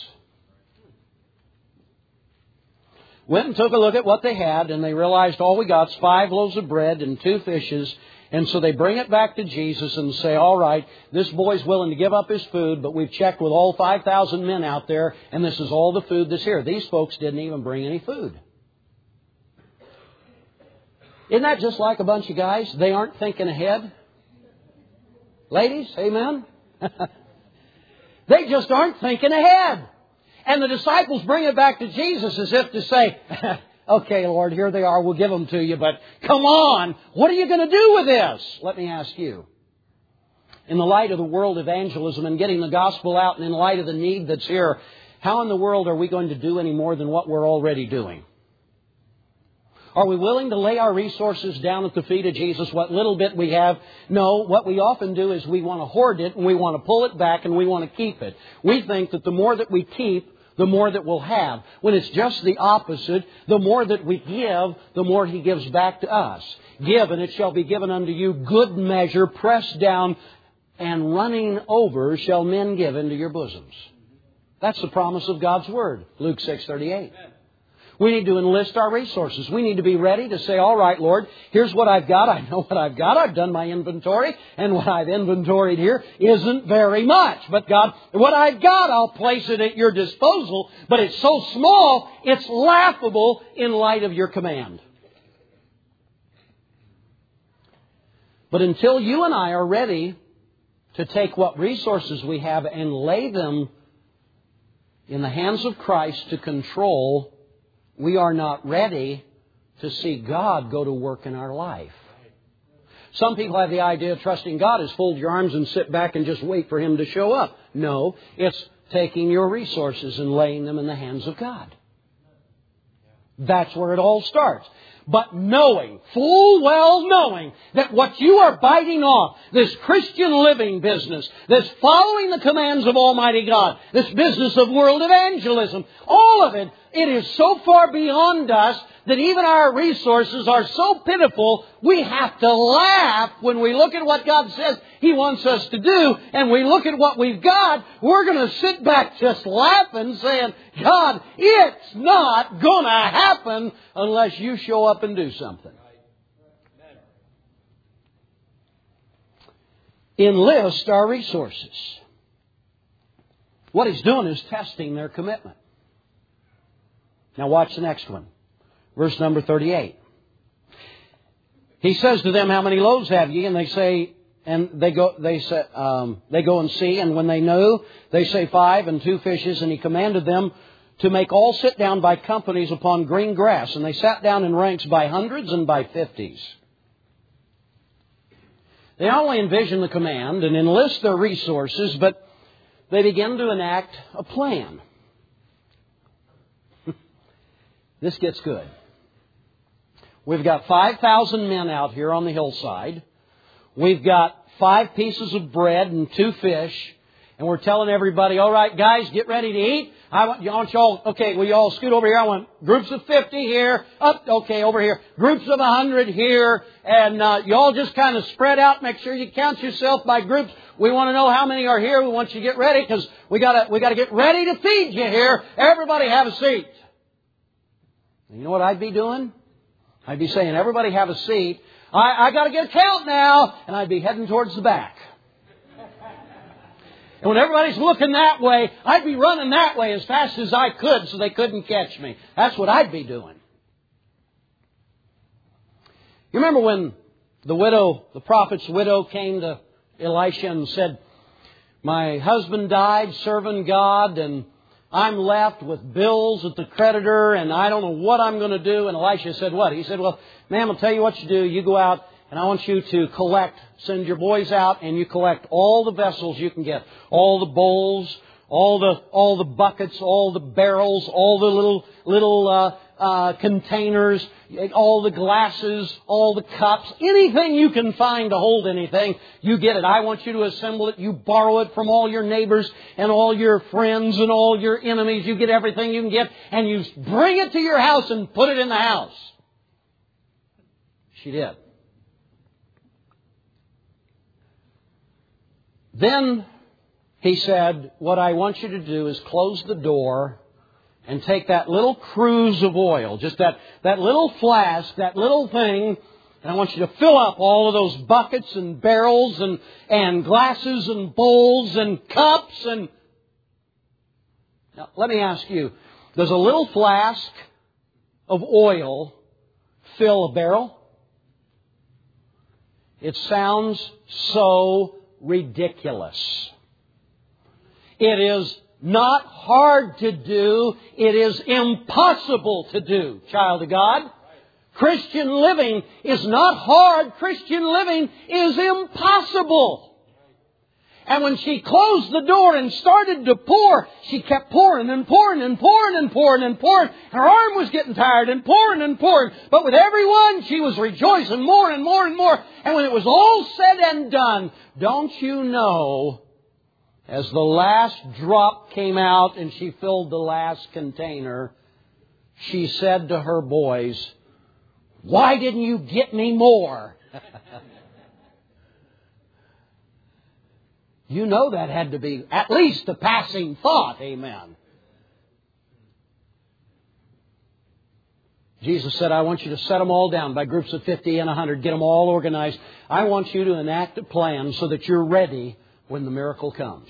Went and took a look at what they had, and they realized all we got is 5 loaves of bread and 2 fishes. And so they bring it back to Jesus and say, all right, this boy's willing to give up his food, but we've checked with all 5,000 men out there, and this is all the food that's here. These folks didn't even bring any food. Isn't that just like a bunch of guys? They aren't thinking ahead. Ladies, amen? They just aren't thinking ahead. And the disciples bring it back to Jesus as if to say, okay, Lord, here they are. We'll give them to you. But come on. What are you going to do with this? Let me ask you. In the light of the world evangelism and getting the gospel out and in light of the need that's here, how in the world are we going to do any more than what we're already doing? Are we willing to lay our resources down at the feet of Jesus, what little bit we have? No, what we often do is we want to hoard it and we want to pull it back and we want to keep it. We think that the more that we keep, the more that we'll have. When it's just the opposite, the more that we give, the more He gives back to us. Give, and it shall be given unto you, good measure, pressed down and running over, shall men give into your bosoms. That's the promise of God's Word, Luke 6:38. We need to enlist our resources. We need to be ready to say, all right, Lord, here's what I've got. I know what I've got. I've done my inventory. And what I've inventoried here isn't very much. But God, what I've got, I'll place it at your disposal. But it's so small, it's laughable in light of your command. But until you and I are ready to take what resources we have and lay them in the hands of Christ to control, we are not ready to see God go to work in our life. Some people have the idea of trusting God is fold your arms and sit back and just wait for Him to show up. No, it's taking your resources and laying them in the hands of God. That's where it all starts. But knowing, full well knowing, that what you are biting off, this Christian living business, this following the commands of Almighty God, this business of world evangelism, all of it, it is so far beyond us that even our resources are so pitiful, we have to laugh when we look at what God says He wants us to do, and we look at what we've got, we're going to sit back just laughing, saying, God, it's not going to happen unless you show up and do something. Enlist our resources. What He's doing is testing their commitment. Now watch the next one. Verse number 38. He says to them, how many loaves have ye? And they say, they go and see, and when they know, they say 5 and 2 fishes, and He commanded them to make all sit down by companies upon green grass. And they sat down in ranks by hundreds and by 50s. They not only envision the command and enlist their resources, but they begin to enact a plan. This gets good. We've got 5,000 men out here on the hillside. We've got 5 pieces of bread and 2 fish. And we're telling everybody, all right, guys, get ready to eat. I want y'all, okay, will you all scoot over here? I want groups of 50 here. Up, okay, over here. Groups of 100 here. And you all just kind of spread out. Make sure you count yourself by groups. We want to know how many are here. We want you to get ready because we gotta get ready to feed you here. Everybody have a seat. And you know what I'd be doing? I'd be saying, everybody have a seat. I got to get a count now. And I'd be heading towards the back. And when everybody's looking that way, I'd be running that way as fast as I could so they couldn't catch me. That's what I'd be doing. You remember when the prophet's widow came to Elisha and said, my husband died serving God and I'm left with bills at the creditor and I don't know what I'm going to do. And Elisha said what? He said, well, ma'am, I'll tell you what you do. You go out and I want you to send your boys out and you collect all the vessels you can get. All the bowls, all the buckets, all the barrels, all the little containers, all the glasses, all the cups, anything you can find to hold anything, you get it. I want you to assemble it. You borrow it from all your neighbors and all your friends and all your enemies. You get everything you can get and you bring it to your house and put it in the house. She did. Then he said, what I want you to do is close the door and take that little cruse of oil, just that little flask, that little thing, and I want you to fill up all of those buckets and barrels and glasses and bowls and cups. And now, let me ask you, does a little flask of oil fill a barrel? It sounds so ridiculous. It is not hard to do. It is impossible to do, child of God. Christian living is not hard. Christian living is impossible. And when she closed the door and started to pour, she kept pouring and pouring and pouring and pouring and pouring. Her arm was getting tired and pouring and pouring. But with every one, she was rejoicing more and more and more. And when it was all said and done, don't you know, as the last drop came out and she filled the last container, she said to her boys, why didn't you get me more? You know that had to be at least a passing thought, amen. Jesus said, I want you to set them all down by groups of 50 and 100. Get them all organized. I want you to enact a plan so that you're ready when the miracle comes.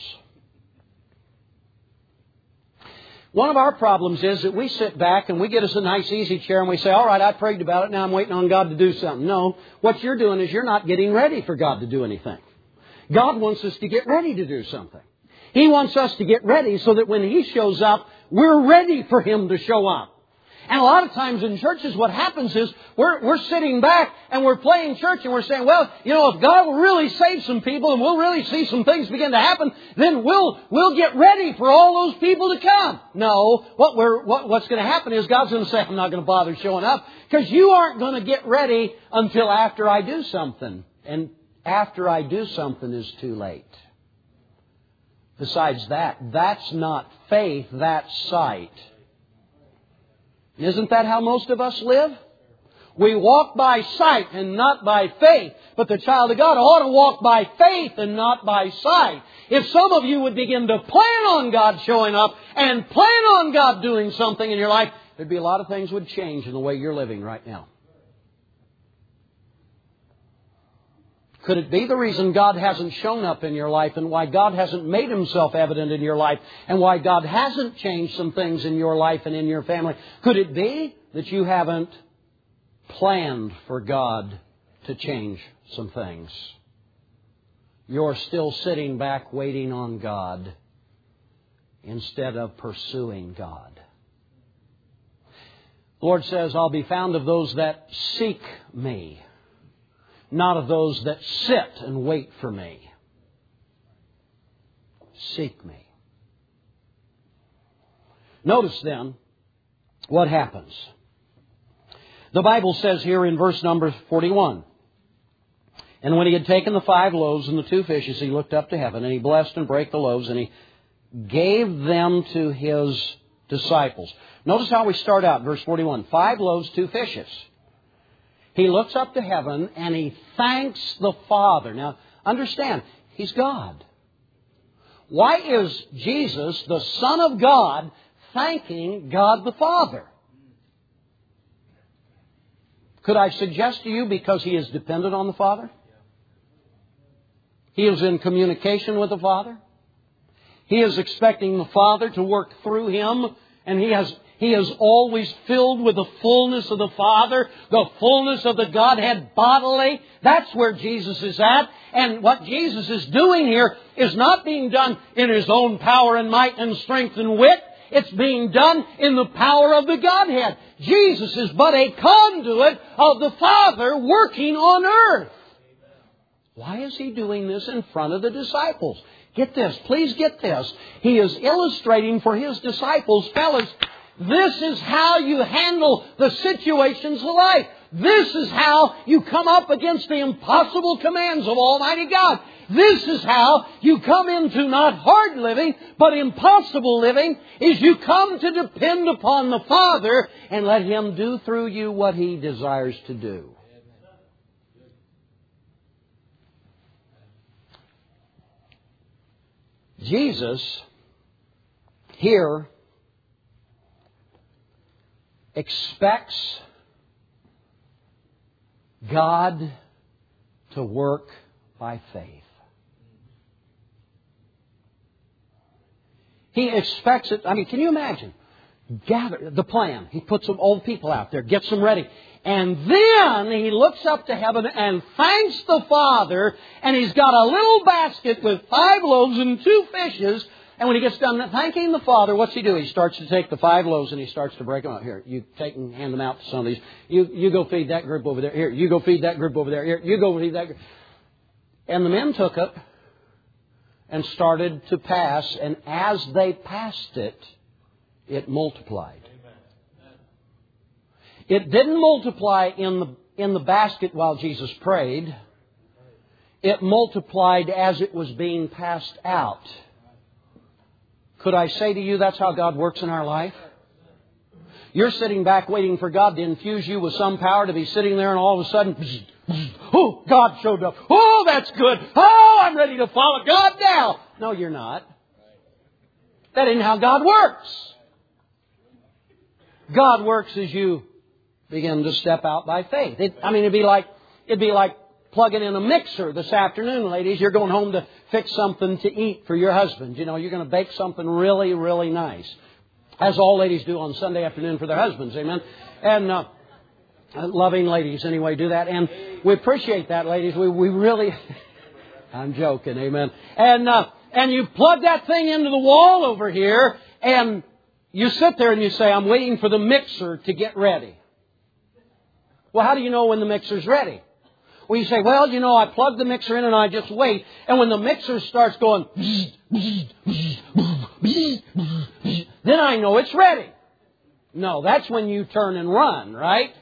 One of our problems is that we sit back and we get us a nice easy chair and we say, all right, I prayed about it. Now I'm waiting on God to do something. No, what you're doing is you're not getting ready for God to do anything. God wants us to get ready to do something. He wants us to get ready so that when He shows up, we're ready for Him to show up. And a lot of times in churches what happens is we're sitting back and we're playing church and we're saying, well, if God will really save some people and we'll really see some things begin to happen, then we'll get ready for all those people to come. No, what's going to happen is God's going to say, I'm not going to bother showing up because you aren't going to get ready until after I do something. And after I do something is too late. Besides that's not faith, that's sight. Isn't that how most of us live? We walk by sight and not by faith. But the child of God ought to walk by faith and not by sight. If some of you would begin to plan on God showing up and plan on God doing something in your life, there'd be a lot of things would change in the way you're living right now. Could it be the reason God hasn't shown up in your life and why God hasn't made Himself evident in your life and why God hasn't changed some things in your life and in your family? Could it be that you haven't planned for God to change some things? You're still sitting back waiting on God instead of pursuing God. The Lord says, I'll be found of those that seek Me, not of those that sit and wait for Me. Seek Me. Notice then what happens. The Bible says here in verse number 41, and when He had taken the 5 loaves and the 2 fishes, He looked up to heaven, and He blessed and brake the loaves, and He gave them to His disciples. Notice how we start out, verse 41. 5 loaves, 2 fishes. He looks up to heaven and He thanks the Father. Now, understand, He's God. Why is Jesus, the Son of God, thanking God the Father? Could I suggest to you because He is dependent on the Father? He is in communication with the Father. He is expecting the Father to work through Him, and He is always filled with the fullness of the Father, the fullness of the Godhead bodily. That's where Jesus is at. And what Jesus is doing here is not being done in His own power and might and strength and wit. It's being done in the power of the Godhead. Jesus is but a conduit of the Father working on earth. Why is He doing this in front of the disciples? Get this. Please get this. He is illustrating for His disciples, fellas, this is how you handle the situations of life. This is how you come up against the impossible commands of Almighty God. This is how you come into not hard living, but impossible living, is you come to depend upon the Father and let Him do through you what He desires to do. Jesus here expects God to work by faith. He expects it. I mean, can you imagine? Gather the plan. He puts some old people out there, gets them ready. And then He looks up to heaven and thanks the Father. And He's got a little basket with 5 loaves and 2 fishes. And when He gets done thanking the Father, what's He do? He starts to take the 5 loaves and He starts to break them out. Here, you take and hand them out to some of these. You go feed that group over there. Here, you go feed that group over there. Here, you go feed that group. And the men took it and started to pass. And as they passed it, it multiplied. It didn't multiply in the basket while Jesus prayed. It multiplied as it was being passed out. Could I say to you that's how God works in our life? You're sitting back waiting for God to infuse you with some power to be sitting there and all of a sudden, oh, God showed up. Oh, that's good. Oh, I'm ready to follow God now. No, you're not. That isn't how God works. God works as you begin to step out by faith. It'd be like plugging in a mixer this afternoon, ladies. You're going home to fix something to eat for your husband. You know, you're going to bake something really, really nice. As all ladies do on Sunday afternoon for their husbands. Amen. And loving ladies, anyway, do that. And we appreciate that, ladies. We really... I'm joking. Amen. And you plug that thing into the wall over here, and you sit there and you say, I'm waiting for the mixer to get ready. Well, how do you know when the mixer's ready? Well, you say, well, you know, I plug the mixer in and I just wait. And when the mixer starts going, then I know it's ready. No, that's when you turn and run, right?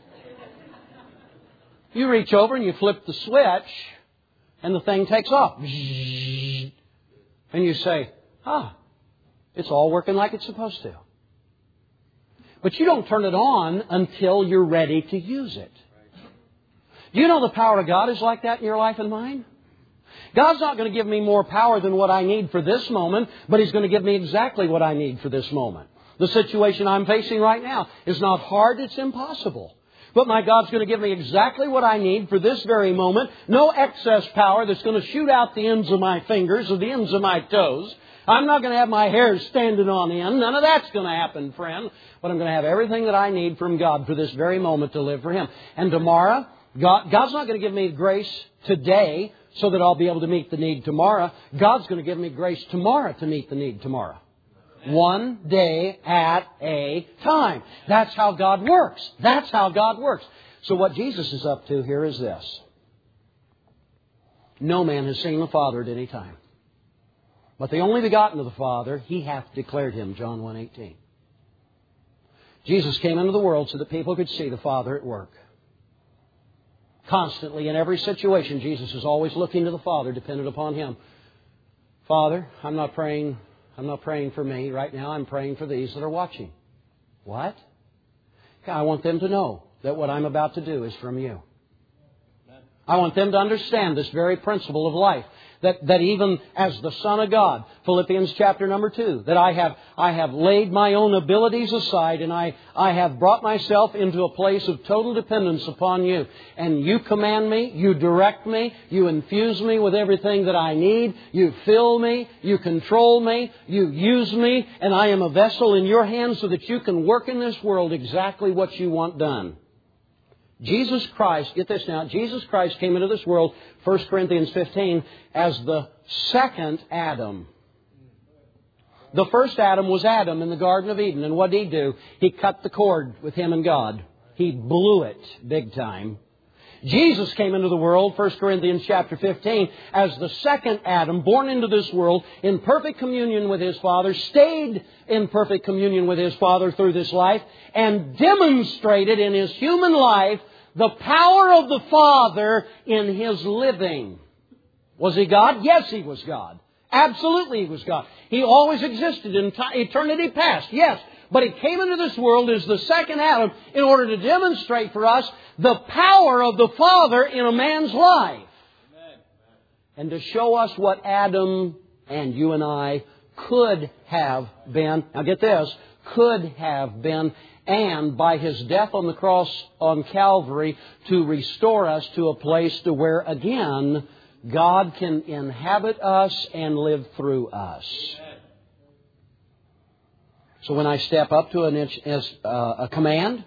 You reach over and you flip the switch and the thing takes off. And you say, it's all working like it's supposed to. But you don't turn it on until you're ready to use it. Do you know the power of God is like that in your life and mine? God's not going to give me more power than what I need for this moment, but He's going to give me exactly what I need for this moment. The situation I'm facing right now is not hard, it's impossible. But my God's going to give me exactly what I need for this very moment. No excess power that's going to shoot out the ends of my fingers or the ends of my toes. I'm not going to have my hairs standing on end. None of that's going to happen, friend. But I'm going to have everything that I need from God for this very moment to live for Him. And tomorrow, God's not going to give me grace today so that I'll be able to meet the need tomorrow. God's going to give me grace tomorrow to meet the need tomorrow. One day at a time. That's how God works. That's how God works. So what Jesus is up to here is this. No man has seen the Father at any time. But the only begotten of the Father, He hath declared Him. John 1:18. Jesus came into the world so that people could see the Father at work. Constantly, in every situation, Jesus is always looking to the Father, dependent upon Him. Father, I'm not praying for me right now. I'm praying for these that are watching. What? I want them to know that what I'm about to do is from You. I want them to understand this very principle of life. That even as the Son of God, Philippians chapter number 2, that I have laid my own abilities aside and I have brought myself into a place of total dependence upon You. And You command me, You direct me, You infuse me with everything that I need, You fill me, You control me, You use me, and I am a vessel in Your hands so that You can work in this world exactly what You want done. Jesus Christ, get this now, Jesus Christ came into this world, 1 Corinthians 15, as the second Adam. The first Adam was Adam in the Garden of Eden. And what did he do? He cut the cord with him and God. He blew it big time. Jesus came into the world, 1 Corinthians chapter 15, as the second Adam, born into this world in perfect communion with His Father, stayed in perfect communion with His Father through this life, and demonstrated in His human life the power of the Father in His living. Was He God? Yes, He was God. Absolutely He was God. He always existed in eternity past. Yes. But He came into this world as the second Adam in order to demonstrate for us the power of the Father in a man's life. Amen. And to show us what Adam and you and I could have been. Now get this. Could have been. And by His death on the cross on Calvary to restore us to a place to where again God can inhabit us and live through us. So when I step up to a command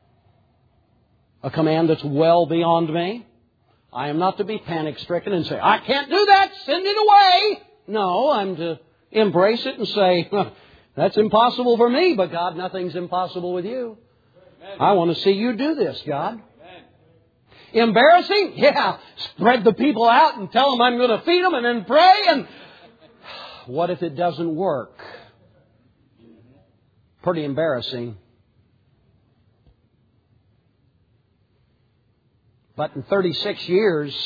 that's well beyond me, I am not to be panic-stricken and say, I can't do that, send it away. No, I'm to embrace it and say, that's impossible for me, but God, nothing's impossible with You. Amen. I want to see You do this, God. Amen. Embarrassing? Yeah. Spread the people out and tell them I'm going to feed them and then pray. And what if it doesn't work? Pretty embarrassing. But in 36 years,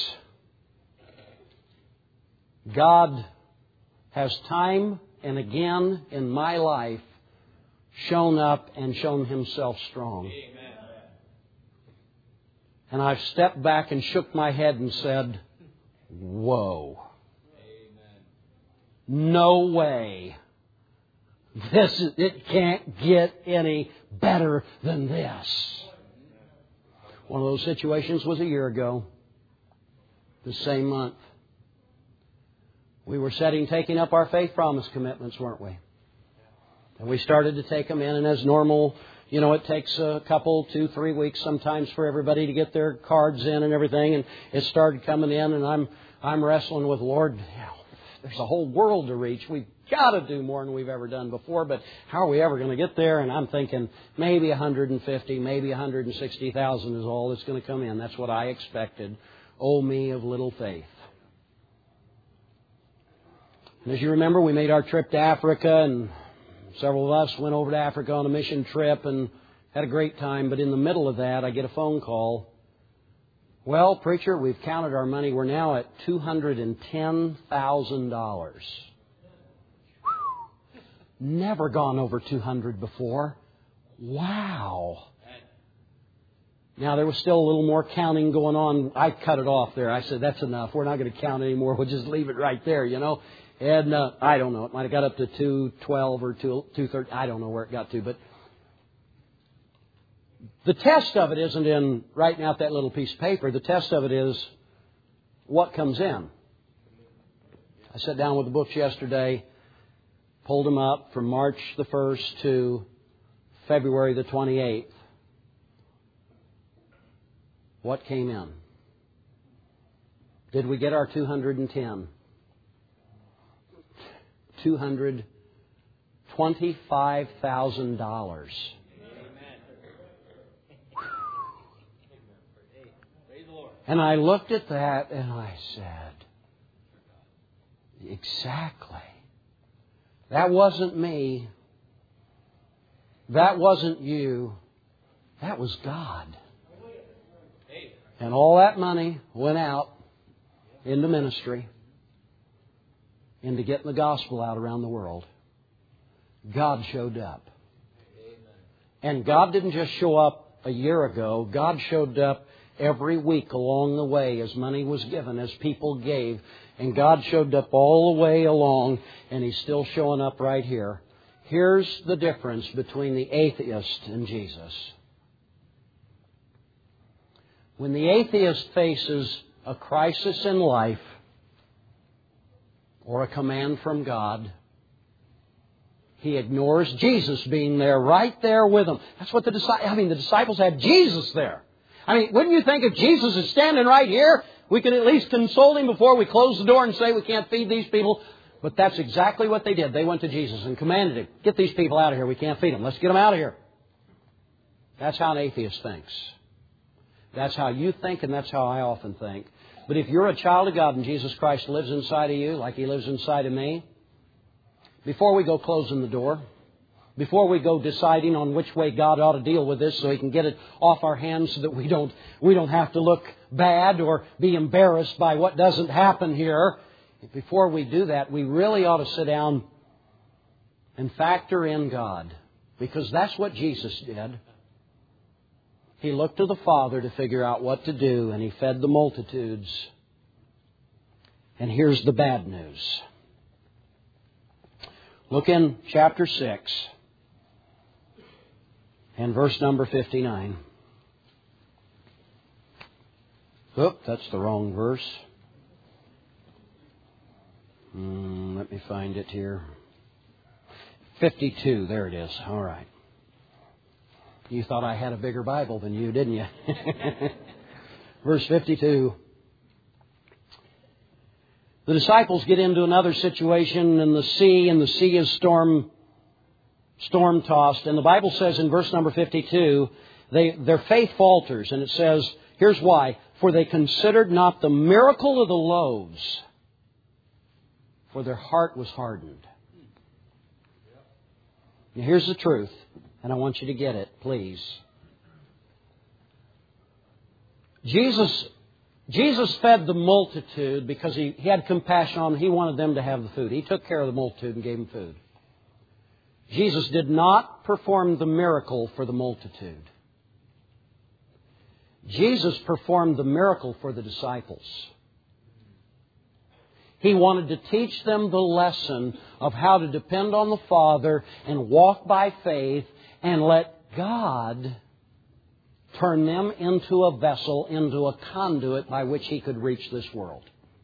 God has time and again in my life shown up and shown Himself strong. Amen. And I've stepped back and shook my head and said, whoa. Amen. No way. It can't get any better than this. One of those situations was a year ago, the same month. We were taking up our faith promise commitments, weren't we? And we started to take them in, and as normal, it takes a couple, 2-3 weeks sometimes for everybody to get their cards in and everything, and it started coming in, and I'm wrestling with, Lord, there's a whole world to reach. We've got to do more than we've ever done before, but how are we ever going to get there? And I'm thinking maybe 150, maybe 160,000 is all that's going to come in. That's what I expected. Oh, me of little faith. And as you remember, we made our trip to Africa, and several of us went over to Africa on a mission trip and had a great time. But in the middle of that, I get a phone call. Well, preacher, we've counted our money. We're now at $210,000. Never gone over 200 before. Wow. Now, there was still a little more counting going on. I cut it off there. I said, that's enough. We're not going to count anymore. We'll just leave it right there, And I don't know. It might have got up to 212 or 230. I don't know where it got to. But the test of it isn't in writing out that little piece of paper. The test of it is what comes in. I sat down with the books yesterday, pulled them up from March the 1st to February the 28th. What came in? Did we get our 210? $225,000. And I looked at that and I said, exactly. That wasn't me. That wasn't you. That was God. And all that money went out into ministry, into getting the gospel out around the world. God showed up. And God didn't just show up a year ago. God showed up every week along the way as money was given, as people gave. And God showed up all the way along, and He's still showing up right here. Here's the difference between the atheist and Jesus. When the atheist faces a crisis in life or a command from God, he ignores Jesus being there, right there with him. That's what the disciples had Jesus there. Wouldn't you think if Jesus is standing right here, we could at least console Him before we close the door and say we can't feed these people? But that's exactly what they did. They went to Jesus and commanded Him, get these people out of here. We can't feed them. Let's get them out of here. That's how an atheist thinks. That's how you think, and that's how I often think. But if you're a child of God and Jesus Christ lives inside of you like He lives inside of me, before we go closing the door, before we go deciding on which way God ought to deal with this so He can get it off our hands so that we don't have to look bad or be embarrassed by what doesn't happen here, before we do that, we really ought to sit down and factor in God. Because that's what Jesus did. He looked to the Father to figure out what to do, and He fed the multitudes. And here's the bad news. Look in chapter 6 and verse number 59. Oop, that's the wrong verse. Let me find it here. 52, there it is. All right. You thought I had a bigger Bible than you, didn't you? Verse 52. The disciples get into another situation in the sea, and the sea is storm-tossed. And the Bible says in verse number 52, their faith falters. And it says, here's why. For they considered not the miracle of the loaves, for their heart was hardened. Now here's the truth. And I want you to get it, please. Jesus fed the multitude because He had compassion on them. He wanted them to have the food. He took care of the multitude and gave them food. Jesus did not perform the miracle for the multitude. Jesus performed the miracle for the disciples. He wanted to teach them the lesson of how to depend on the Father and walk by faith and let God turn them into a vessel, into a conduit by which He could reach this world.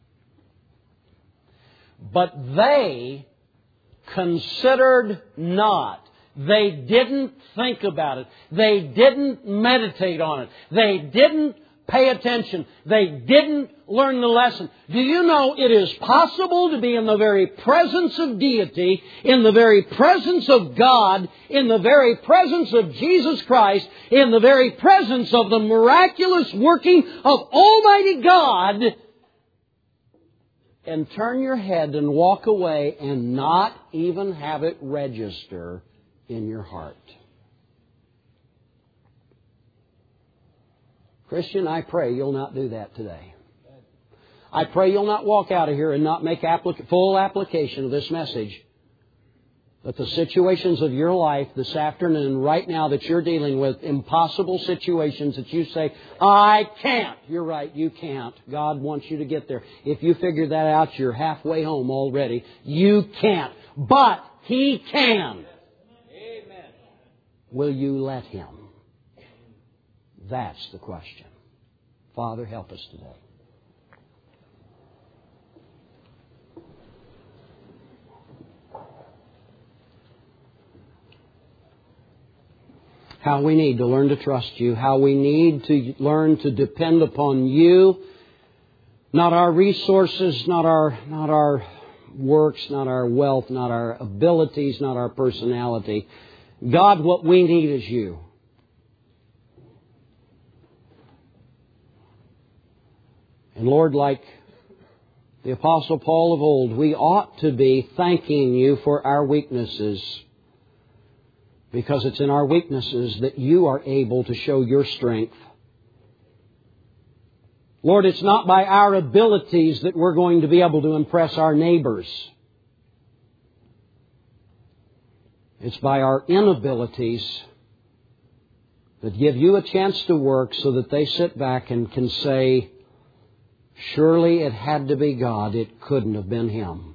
But they considered not. They didn't think about it. They didn't meditate on it. They didn't pay attention. They didn't learn the lesson. Do you know it is possible to be in the very presence of deity, in the very presence of God, in the very presence of Jesus Christ, in the very presence of the miraculous working of Almighty God, and turn your head and walk away and not even have it register in your heart? Christian, I pray you'll not do that today. I pray you'll not walk out of here and not make full application of this message. That the situations of your life this afternoon, right now that you're dealing with, impossible situations that you say, I can't. You're right, you can't. God wants you to get there. If you figure that out, you're halfway home already. You can't. But He can. Amen. Will you let Him? That's the question. Father, help us today. How we need to learn to trust You. How we need to learn to depend upon You. Not our resources, not our works, not our wealth, not our abilities, not our personality. God, what we need is You. And Lord, like the Apostle Paul of old, we ought to be thanking You for our weaknesses. Because it's in our weaknesses that You are able to show Your strength. Lord, it's not by our abilities that we're going to be able to impress our neighbors. It's by our inabilities that give You a chance to work so that they sit back and can say, surely it had to be God. It couldn't have been Him.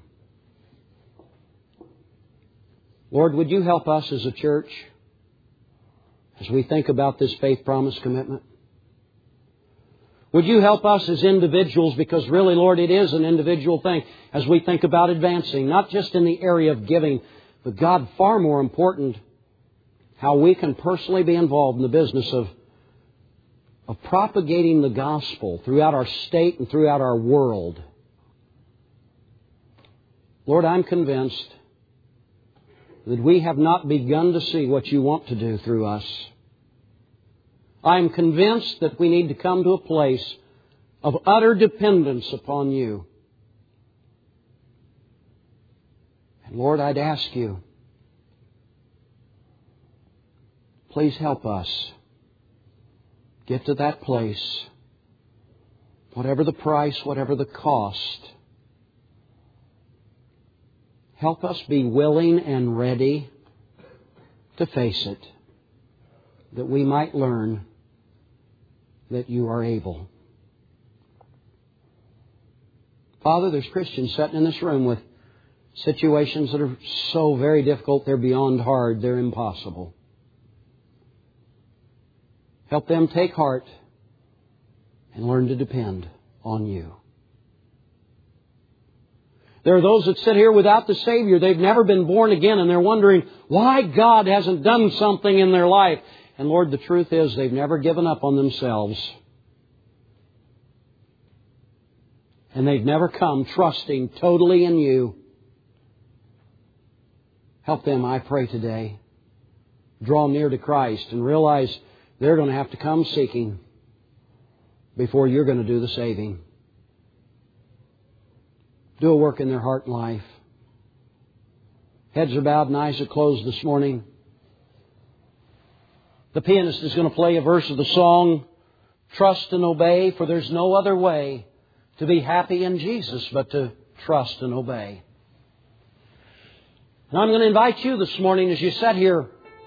Lord, would You help us as a church as we think about this faith promise commitment? Would You help us as individuals, because really, Lord, it is an individual thing, as we think about advancing, not just in the area of giving, but God, far more important, how we can personally be involved in the business of propagating the gospel throughout our state and throughout our world. Lord, I'm convinced that we have not begun to see what You want to do through us. I'm convinced that we need to come to a place of utter dependence upon You. And Lord, I'd ask You, please help us get to that place, whatever the price, whatever the cost. Help us be willing and ready to face it, that we might learn that You are able. Father, there's Christians sitting in this room with situations that are so very difficult, they're beyond hard, they're impossible. Help them take heart and learn to depend on You. There are those that sit here without the Savior. They've never been born again, and they're wondering why God hasn't done something in their life. And Lord, the truth is they've never given up on themselves. And they've never come trusting totally in You. Help them, I pray today, draw near to Christ and realize they're going to have to come seeking before You're going to do the saving. Do a work in their heart and life. Heads are bowed and eyes are closed this morning. The pianist is going to play a verse of the song, Trust and Obey, for there's no other way to be happy in Jesus but to trust and obey. And I'm going to invite you this morning as you sit here.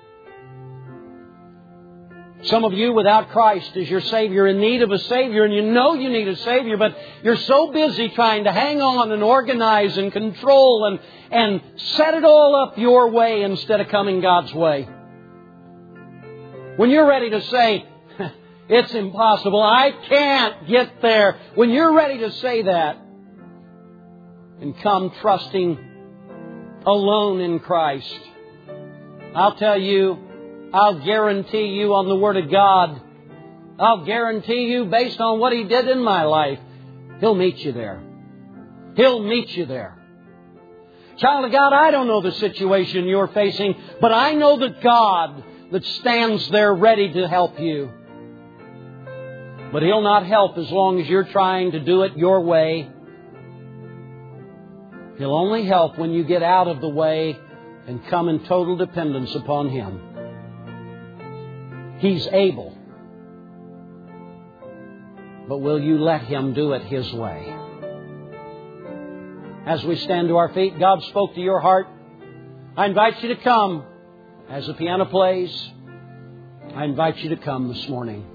Some of you without Christ as your Savior, in need of a Savior, and you know you need a Savior, but you're so busy trying to hang on and organize and control and set it all up your way instead of coming God's way. When you're ready to say, It's impossible. I can't get there. When you're ready to say that and come trusting alone in Christ, I'll tell you, I'll guarantee you on the Word of God, I'll guarantee you based on what He did in my life, He'll meet you there. He'll meet you there. Child of God, I don't know the situation you're facing, but I know the God that stands there ready to help you. But He'll not help as long as you're trying to do it your way. He'll only help when you get out of the way and come in total dependence upon Him. He's able. But will you let Him do it His way? As we stand to our feet, God spoke to your heart. I invite you to come. As the piano plays, I invite you to come this morning.